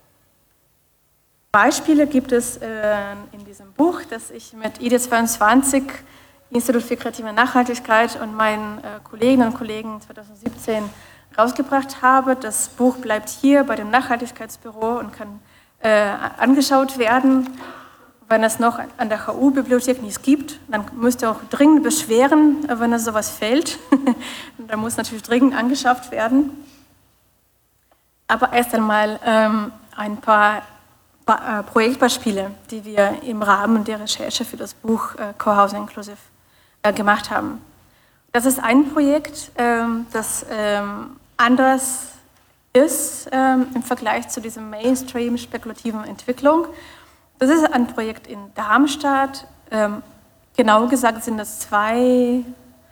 Beispiele gibt es äh, in diesem Buch, das ich mit I D zweiundzwanzig, Institut für kreative Nachhaltigkeit und meinen äh, Kolleginnen und Kollegen zwanzig siebzehn rausgebracht habe. Das Buch bleibt hier bei dem Nachhaltigkeitsbüro und kann äh, angeschaut werden. Wenn es noch an der H U-Bibliothek nichts gibt, dann müsst ihr auch dringend beschweren, wenn es sowas fehlt. Dann muss natürlich dringend angeschafft werden. Aber erst einmal ähm, ein paar ba- äh, Projektbeispiele, die wir im Rahmen der Recherche für das Buch äh, Co-Housing Inclusive äh, gemacht haben. Das ist ein Projekt, ähm, das ähm, anders ist ähm, im Vergleich zu dieser Mainstream-spekulativen Entwicklung. Das ist ein Projekt in Darmstadt. Ähm, genau gesagt sind das zwei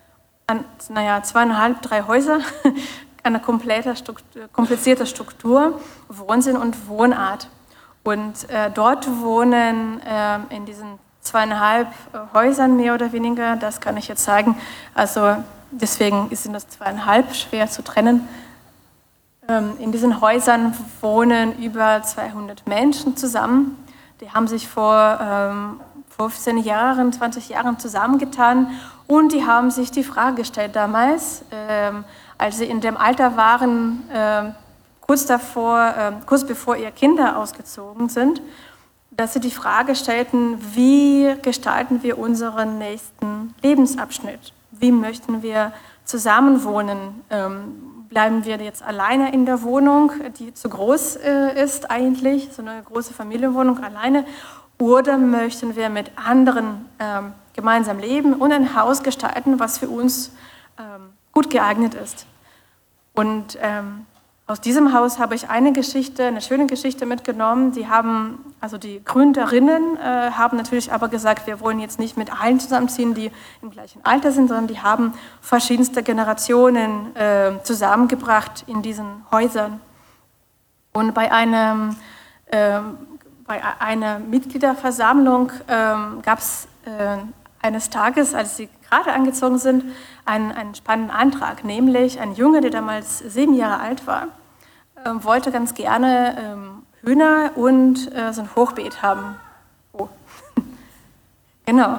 an, naja, zweieinhalb, drei Häuser, eine komplette Struktur, komplizierte Struktur, Wohnsinn und Wohnart. Und äh, dort wohnen äh, in diesen zweieinhalb äh, Häusern mehr oder weniger, das kann ich jetzt sagen, also deswegen sind das zweieinhalb schwer zu trennen. Ähm, in diesen Häusern wohnen über zweihundert Menschen zusammen. Die haben sich vor ähm, fünfzehn Jahren, zwanzig Jahren zusammengetan und die haben sich die Frage gestellt damals, ähm, als sie in dem Alter waren, äh, kurz davor, äh, kurz bevor ihre Kinder ausgezogen sind, dass sie die Frage stellten, wie gestalten wir unseren nächsten Lebensabschnitt? Wie möchten wir zusammenwohnen? Ähm, bleiben wir jetzt alleine in der Wohnung, die zu groß äh, ist eigentlich, so eine große Familienwohnung alleine, oder möchten wir mit anderen ähm, gemeinsam leben und ein Haus gestalten, was für uns ähm, gut geeignet ist? Und ähm, aus diesem Haus habe ich eine Geschichte, eine schöne Geschichte mitgenommen. Die haben, also die Gründerinnen äh, haben natürlich aber gesagt, wir wollen jetzt nicht mit allen zusammenziehen, die im gleichen Alter sind, sondern die haben verschiedenste Generationen äh, zusammengebracht in diesen Häusern. Und bei einem, äh, bei einer Mitgliederversammlung äh, gab es äh, eines Tages, als sie gerade angezogen sind, einen, einen spannenden Antrag, nämlich ein Junge, der damals sieben Jahre alt war, äh, wollte ganz gerne ähm, Hühner und äh, so ein Hochbeet haben. Oh. Genau.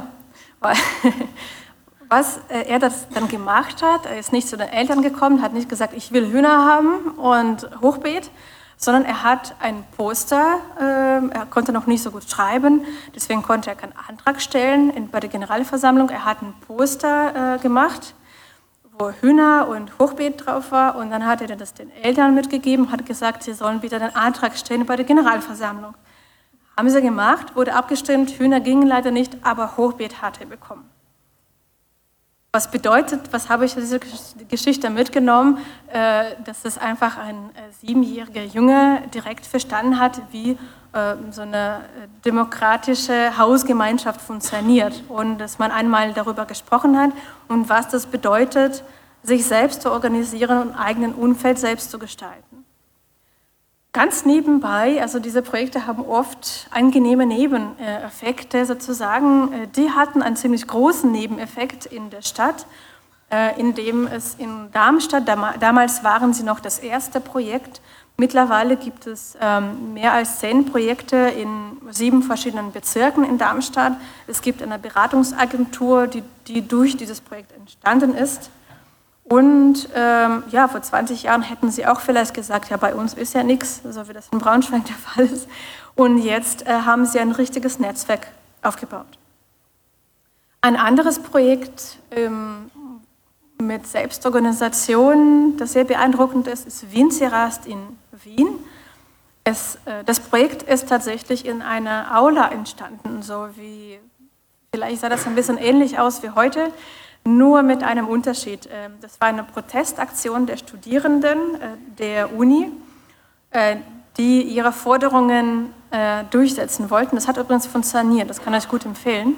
Was äh, er das dann gemacht hat, er ist nicht zu den Eltern gekommen, hat nicht gesagt, ich will Hühner haben und Hochbeet, sondern er hat ein Poster, äh, er konnte noch nicht so gut schreiben, deswegen konnte er keinen Antrag stellen in, bei der Generalversammlung. Er hat ein Poster äh, gemacht, wo Hühner und Hochbeet drauf war, und dann hat er das den Eltern mitgegeben, hat gesagt, sie sollen bitte den Antrag stellen bei der Generalversammlung. Haben sie gemacht, wurde abgestimmt, Hühner gingen leider nicht, aber Hochbeet hat er bekommen. Was bedeutet, was habe ich aus dieser Geschichte mitgenommen, äh, dass es einfach ein äh, siebenjähriger Junge direkt verstanden hat, wie äh, so eine demokratische Hausgemeinschaft funktioniert, und dass man einmal darüber gesprochen hat und was das bedeutet, sich selbst zu organisieren und eigenen Umfeld selbst zu gestalten. Ganz nebenbei, also diese Projekte haben oft angenehme Nebeneffekte sozusagen. Die hatten einen ziemlich großen Nebeneffekt in der Stadt, in dem es in Darmstadt, damals waren sie noch das erste Projekt, mittlerweile gibt es mehr als zehn Projekte in sieben verschiedenen Bezirken in Darmstadt. Es gibt eine Beratungsagentur, die, die durch dieses Projekt entstanden ist. Und ähm, ja, vor zwanzig Jahren hätten sie auch vielleicht gesagt, ja, bei uns ist ja nichts, so wie das in Braunschweig der Fall ist. Und jetzt äh, haben sie ein richtiges Netzwerk aufgebaut. Ein anderes Projekt ähm, mit Selbstorganisation, das sehr beeindruckend ist, ist Winzerast in Wien. Es, äh, das Projekt ist tatsächlich in einer Aula entstanden, so wie, vielleicht sah das ein bisschen ähnlich aus wie heute, nur mit einem Unterschied. Das war eine Protestaktion der Studierenden der Uni, die ihre Forderungen durchsetzen wollten. Das hat übrigens funktioniert, das kann ich gut empfehlen.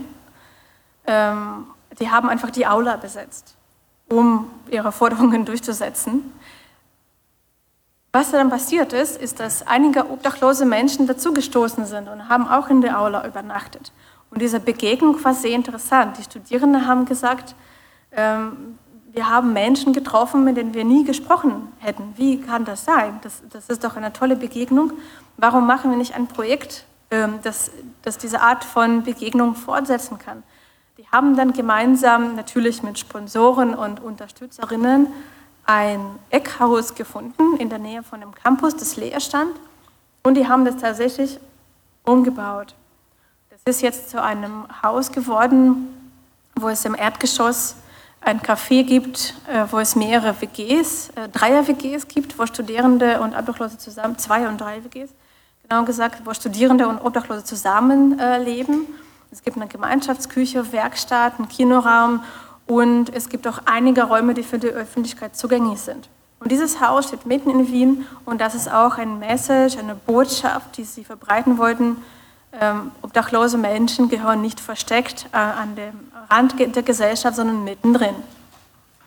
Die haben einfach die Aula besetzt, um ihre Forderungen durchzusetzen. Was dann passiert ist, ist, dass einige obdachlose Menschen dazugestoßen sind und haben auch in der Aula übernachtet. Und diese Begegnung war sehr interessant. Die Studierenden haben gesagt, wir haben Menschen getroffen, mit denen wir nie gesprochen hätten. Wie kann das sein? Das, das ist doch eine tolle Begegnung. Warum machen wir nicht ein Projekt, das, das diese Art von Begegnung fortsetzen kann? Die haben dann gemeinsam, natürlich mit Sponsoren und Unterstützerinnen, ein Eckhaus gefunden in der Nähe von dem Campus, das leer stand. Und die haben das tatsächlich umgebaut. Das ist jetzt zu einem Haus geworden, wo es im Erdgeschoss ein Café gibt, wo es mehrere W Gs, Dreier-W Gs gibt, wo Studierende und Obdachlose zusammen, zwei und drei W Gs, genau gesagt, wo Studierende und Obdachlose zusammenleben. Es gibt eine Gemeinschaftsküche, Werkstatt, einen Kinoraum und es gibt auch einige Räume, die für die Öffentlichkeit zugänglich sind. Und dieses Haus steht mitten in Wien und das ist auch ein Message, eine Botschaft, die sie verbreiten wollten. Ähm, obdachlose Menschen gehören nicht versteckt äh, an dem Rand der Gesellschaft, sondern mittendrin.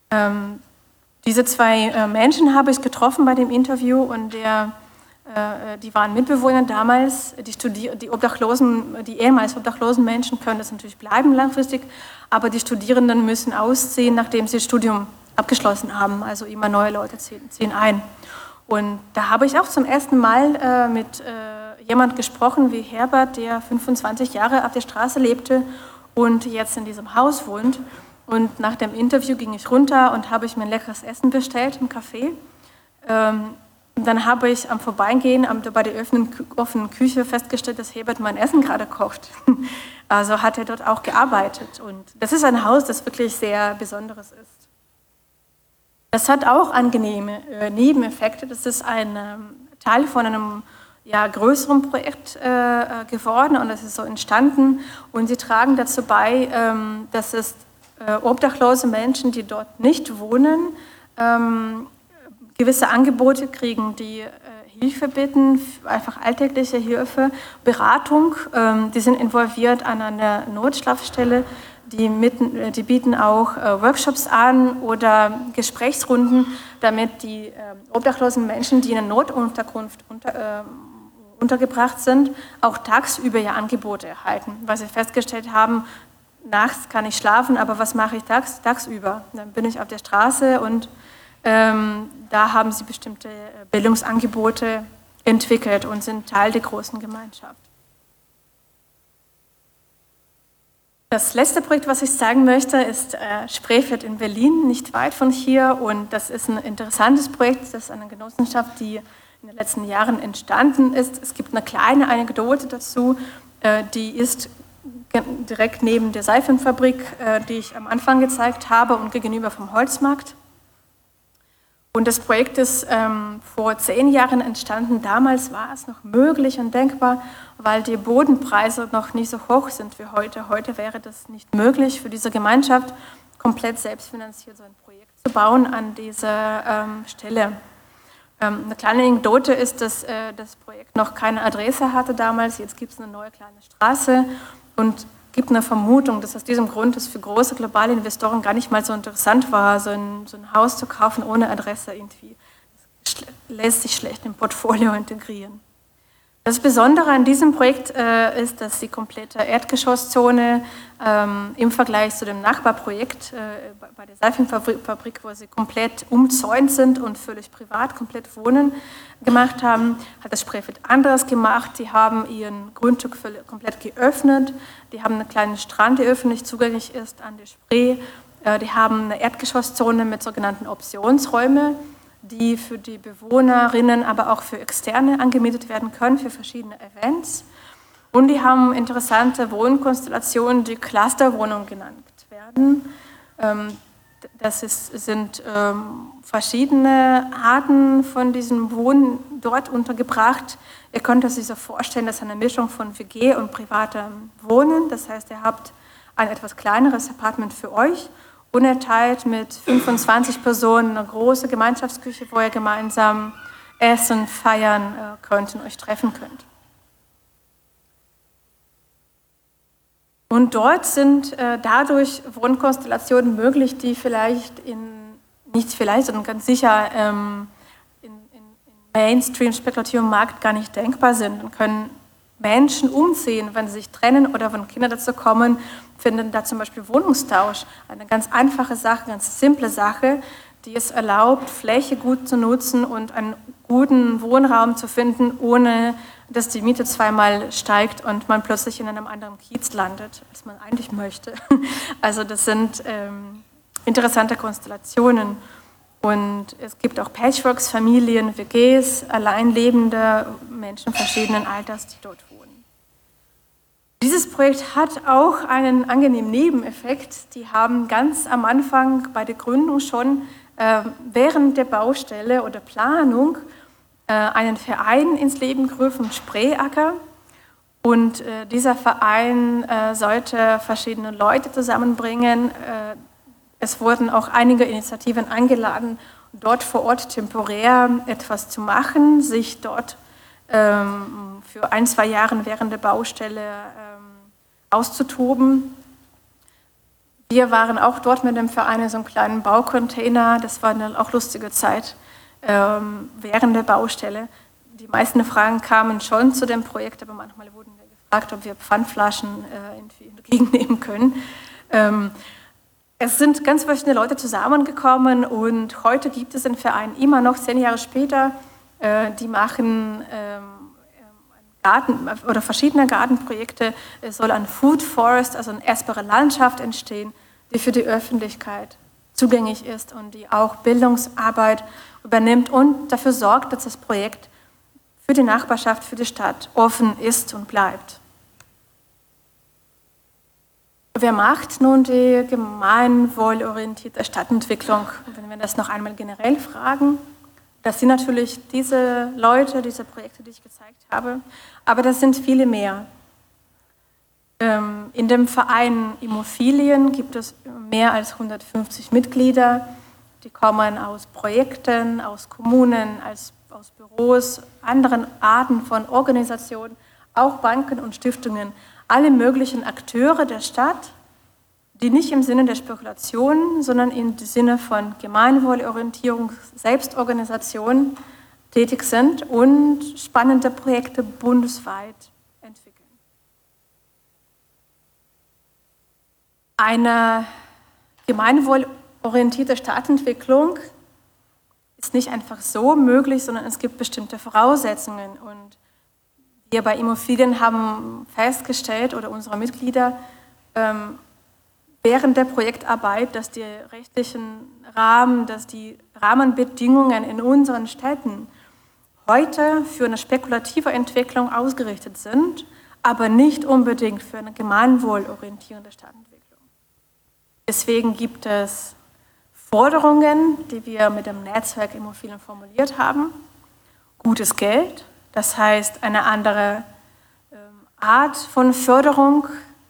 Ähm, diese zwei äh, Menschen habe ich getroffen bei dem Interview und der, äh, die waren Mitbewohner damals. Die, Studier- die, Obdachlosen, die ehemals obdachlosen Menschen können das natürlich bleiben langfristig, aber die Studierenden müssen ausziehen, nachdem sie das Studium abgeschlossen haben. Also immer neue Leute ziehen, ziehen ein. Und da habe ich auch zum ersten Mal äh, mit äh, jemand gesprochen wie Herbert, der fünfundzwanzig Jahre auf der Straße lebte und jetzt in diesem Haus wohnt. Und nach dem Interview ging ich runter und habe ich mir ein leckeres Essen bestellt im Café. Ähm, dann habe ich am Vorbeigehen am, bei der offenen, offenen Küche festgestellt, dass Herbert mein Essen gerade kocht. Also hat er dort auch gearbeitet. Und das ist ein Haus, das wirklich sehr Besonderes ist. Das hat auch angenehme äh, Nebeneffekte. Das ist ein ähm, Teil von einem ja, größeren Projekt äh, geworden und das ist so entstanden. Und sie tragen dazu bei, ähm, dass es äh, obdachlose Menschen, die dort nicht wohnen, ähm, gewisse Angebote kriegen, die äh, Hilfe bitten, einfach alltägliche Hilfe, Beratung. Ähm, die sind involviert an einer Notschlafstelle. Die, mitten, die bieten auch äh, Workshops an oder Gesprächsrunden, damit die äh, obdachlosen Menschen, die in einer Notunterkunft unter, äh, untergebracht sind, auch tagsüber ja Angebote erhalten. Weil sie festgestellt haben, nachts kann ich schlafen, aber was mache ich tags, tagsüber? Dann bin ich auf der Straße und ähm, da haben sie bestimmte Bildungsangebote entwickelt und sind Teil der großen Gemeinschaft. Das letzte Projekt, was ich sagen möchte, ist äh, Spreefeld in Berlin, nicht weit von hier. Und das ist ein interessantes Projekt. Das ist eine Genossenschaft, die in den letzten Jahren entstanden ist. Es gibt eine kleine Anekdote dazu, äh, die ist direkt neben der Seifenfabrik, äh, die ich am Anfang gezeigt habe und gegenüber vom Holzmarkt. Und das Projekt ist ähm, vor zehn Jahren entstanden. Damals war es noch möglich und denkbar, weil die Bodenpreise noch nicht so hoch sind wie heute. Heute wäre das nicht möglich für diese Gemeinschaft, komplett selbstfinanziert so ein Projekt zu bauen an dieser ähm, Stelle. Ähm, eine kleine Anekdote ist, dass äh, das Projekt noch keine Adresse hatte damals. Jetzt gibt es eine neue kleine Straße und gibt eine Vermutung, dass aus diesem Grund es für große globale Investoren gar nicht mal so interessant war, so ein, so ein Haus zu kaufen ohne Adresse irgendwie. Das lässt sich schlecht im Portfolio integrieren. Das Besondere an diesem Projekt äh, ist, dass die komplette Erdgeschosszone ähm, im Vergleich zu dem Nachbarprojekt äh, bei der Seifenfabrik, wo sie komplett umzäunt sind und völlig privat, komplett wohnen, gemacht haben, hat das Spreefeld anderes gemacht. Die haben ihren Grundstück komplett geöffnet. Die haben einen kleinen Strand, der öffentlich zugänglich ist an der Spree. Äh, die haben eine Erdgeschosszone mit sogenannten Optionsräumen, die für die Bewohnerinnen, aber auch für Externe angemietet werden können, für verschiedene Events. Und die haben interessante Wohnkonstellationen, die Clusterwohnungen genannt werden. Das ist, sind verschiedene Arten von diesen Wohnen dort untergebracht. Ihr könnt euch so vorstellen, das ist eine Mischung von W G und privatem Wohnen. Das heißt, ihr habt ein etwas kleineres Apartment für euch, unerteilt mit fünfundzwanzig Personen, eine große Gemeinschaftsküche, wo ihr gemeinsam essen, feiern äh, könnt und euch treffen könnt. Und dort sind äh, dadurch Wohnkonstellationen möglich, die vielleicht in, nicht vielleicht, sondern ganz sicher ähm, in, in, in Mainstream-spekulativem Markt gar nicht denkbar sind. Dann können Menschen umziehen, wenn sie sich trennen oder wenn Kinder dazu kommen, finden da zum Beispiel Wohnungstausch. Eine ganz einfache Sache, ganz simple Sache, die es erlaubt, Fläche gut zu nutzen und einen guten Wohnraum zu finden, ohne dass die Miete zweimal steigt und man plötzlich in einem anderen Kiez landet, als man eigentlich möchte. Also das sind ähm, interessante Konstellationen. Und es gibt auch Patchworks, Familien, W Gs, alleinlebende Menschen verschiedenen Alters, die dort wohnen. Dieses Projekt hat auch einen angenehmen Nebeneffekt. Die haben ganz am Anfang bei der Gründung schon äh, während der Baustelle oder Planung äh, einen Verein ins Leben gerufen, Spreeacker. Und äh, dieser Verein äh, sollte verschiedene Leute zusammenbringen. Äh, es wurden auch einige Initiativen eingeladen, dort vor Ort temporär etwas zu machen, sich dort ähm, für ein, zwei Jahre während der Baustelle ähm, auszutoben. Wir waren auch dort mit dem Verein in so einem kleinen Baucontainer. Das war eine auch lustige Zeit ähm, während der Baustelle. Die meisten Fragen kamen schon zu dem Projekt, aber manchmal wurden wir gefragt, ob wir Pfandflaschen äh, irgendwie entgegennehmen können. Ähm, es sind ganz verschiedene Leute zusammengekommen und heute gibt es den Verein immer noch, zehn Jahre später. Äh, die machen ähm, Garten oder verschiedene Gartenprojekte. Es soll ein Food Forest, also eine essbare Landschaft entstehen, die für die Öffentlichkeit zugänglich ist und die auch Bildungsarbeit übernimmt und dafür sorgt, dass das Projekt für die Nachbarschaft, für die Stadt offen ist und bleibt. Wer macht nun die gemeinwohlorientierte Stadtentwicklung? Wenn wir das noch einmal generell fragen, das sind natürlich diese Leute, diese Projekte, die ich gezeigt habe, aber das sind viele mehr. In dem Verein Immophilien gibt es mehr als hundertfünfzig Mitglieder, die kommen aus Projekten, aus Kommunen, aus, aus Büros, anderen Arten von Organisationen, auch Banken und Stiftungen, alle möglichen Akteure der Stadt, die nicht im Sinne der Spekulation, sondern im Sinne von Gemeinwohlorientierung, Selbstorganisation tätig sind und spannende Projekte bundesweit entwickeln. Eine gemeinwohlorientierte Stadtentwicklung ist nicht einfach so möglich, sondern es gibt bestimmte Voraussetzungen. Und wir bei Immophilien haben festgestellt, oder unsere Mitglieder, ähm, während der Projektarbeit, dass die rechtlichen Rahmen, dass die Rahmenbedingungen in unseren Städten heute für eine spekulative Entwicklung ausgerichtet sind, aber nicht unbedingt für eine gemeinwohlorientierende Stadtentwicklung. Deswegen gibt es Forderungen, die wir mit dem Netzwerk Immophilien formuliert haben. Gutes Geld, das heißt eine andere ähm, Art von Förderung.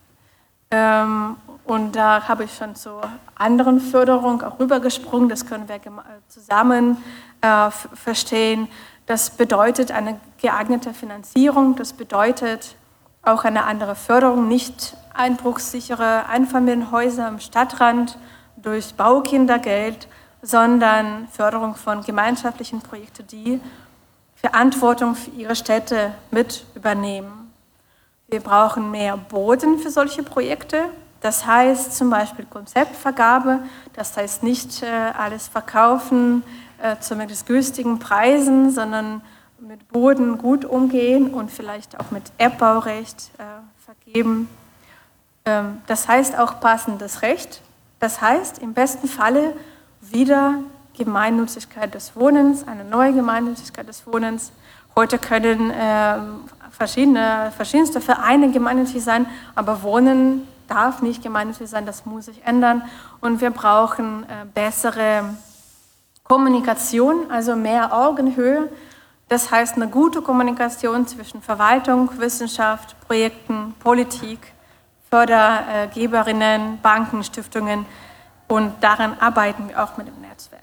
Ähm, Und da habe ich schon zur anderen Förderung auch rübergesprungen, das können wir zusammen äh, verstehen. Das bedeutet eine geeignete Finanzierung, das bedeutet auch eine andere Förderung, nicht einbruchssichere Einfamilienhäuser am Stadtrand durch Baukindergeld, sondern Förderung von gemeinschaftlichen Projekten, die Verantwortung für ihre Städte mit übernehmen. Wir brauchen mehr Boden für solche Projekte. Das heißt zum Beispiel Konzeptvergabe, das heißt nicht äh, alles verkaufen äh, zu möglichst günstigen Preisen, sondern mit Boden gut umgehen und vielleicht auch mit Erbbaurecht äh, vergeben. Ähm, das heißt auch passendes Recht. Das heißt im besten Falle wieder Gemeinnützigkeit des Wohnens, eine neue Gemeinnützigkeit des Wohnens. Heute können äh, verschiedene, verschiedenste Vereine gemeinnützig sein, aber Wohnen darf nicht gemeinnützig sein, das muss sich ändern. Und wir brauchen äh, bessere Kommunikation, also mehr Augenhöhe. Das heißt eine gute Kommunikation zwischen Verwaltung, Wissenschaft, Projekten, Politik, Fördergeberinnen, Banken, Stiftungen. Und daran arbeiten wir auch mit dem Netzwerk.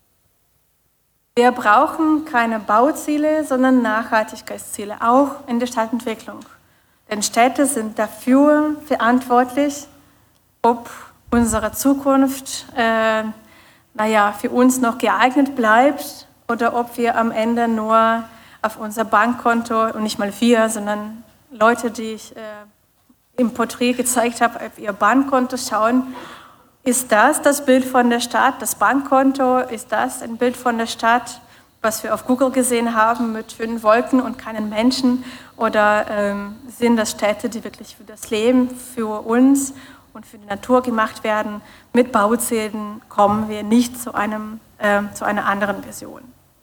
Wir brauchen keine Bauziele, sondern Nachhaltigkeitsziele, auch in der Stadtentwicklung. Denn Städte sind dafür verantwortlich, ob unsere Zukunft äh, naja, für uns noch geeignet bleibt oder ob wir am Ende nur auf unser Bankkonto, und nicht mal wir, sondern Leute, die ich äh, im Porträt gezeigt habe, auf ihr Bankkonto schauen. Ist das das Bild von der Stadt, das Bankkonto? Ist das ein Bild von der Stadt, was wir auf Google gesehen haben mit schönen Wolken und keinen Menschen? Oder ähm, sind das Städte, die wirklich für das Leben, für uns und für die Natur gemacht werden? Mit Bauzielen kommen wir nicht zu, einem, äh, zu einer anderen Version.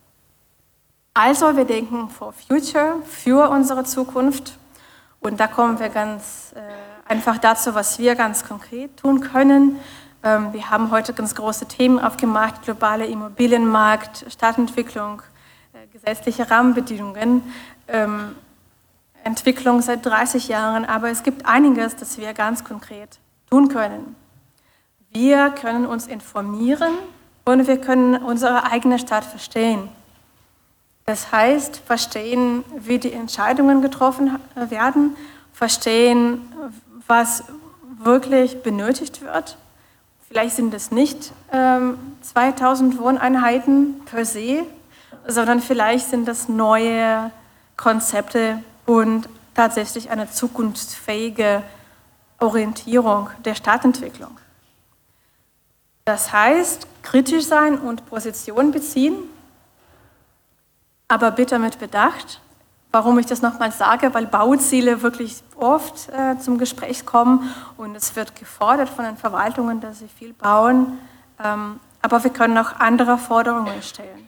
Also wir denken for future, für unsere Zukunft. Und da kommen wir ganz äh, einfach dazu, was wir ganz konkret tun können. Ähm, wir haben heute ganz große Themen aufgemacht, globale Immobilienmarkt, Stadtentwicklung, äh, gesetzliche Rahmenbedingungen. Ähm, Entwicklung seit dreißig Jahren, aber es gibt einiges, das wir ganz konkret tun können. Wir können uns informieren und wir können unsere eigene Stadt verstehen. Das heißt, verstehen, wie die Entscheidungen getroffen werden, verstehen, was wirklich benötigt wird, Vielleicht sind es nicht ähm, zweitausend Wohneinheiten per se, sondern vielleicht sind das neue Konzepte und tatsächlich eine zukunftsfähige Orientierung der Stadtentwicklung. Das heißt, kritisch sein und Position beziehen, aber bitte mit Bedacht. Warum ich das nochmal sage, weil Bauziele wirklich oft äh, zum Gespräch kommen und es wird gefordert von den Verwaltungen, dass sie viel bauen, ähm, aber wir können auch andere Forderungen stellen.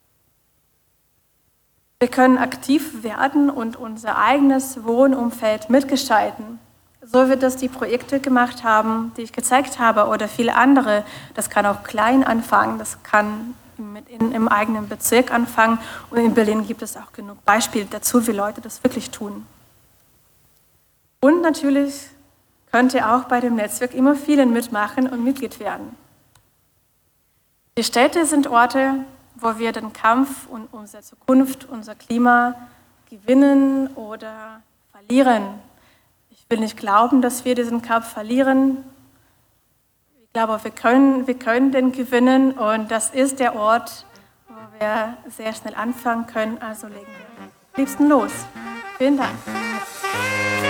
Wir können aktiv werden und unser eigenes Wohnumfeld mitgestalten, so wie das die Projekte gemacht haben, die ich gezeigt habe, oder viele andere. Das kann auch klein anfangen, das kann mit in, im eigenen Bezirk anfangen. Und in Berlin gibt es auch genug Beispiele dazu, wie Leute das wirklich tun. Und natürlich könnte auch bei dem Netzwerk immer vielen mitmachen und Mitglied werden. Die Städte sind Orte, wo wir den Kampf um unsere Zukunft, unser Klima gewinnen oder verlieren. Ich will nicht glauben, dass wir diesen Kampf verlieren. Ich glaube, wir können, wir können den gewinnen und das ist der Ort, wo wir sehr schnell anfangen können. Also legen wir am liebsten los. Vielen Dank.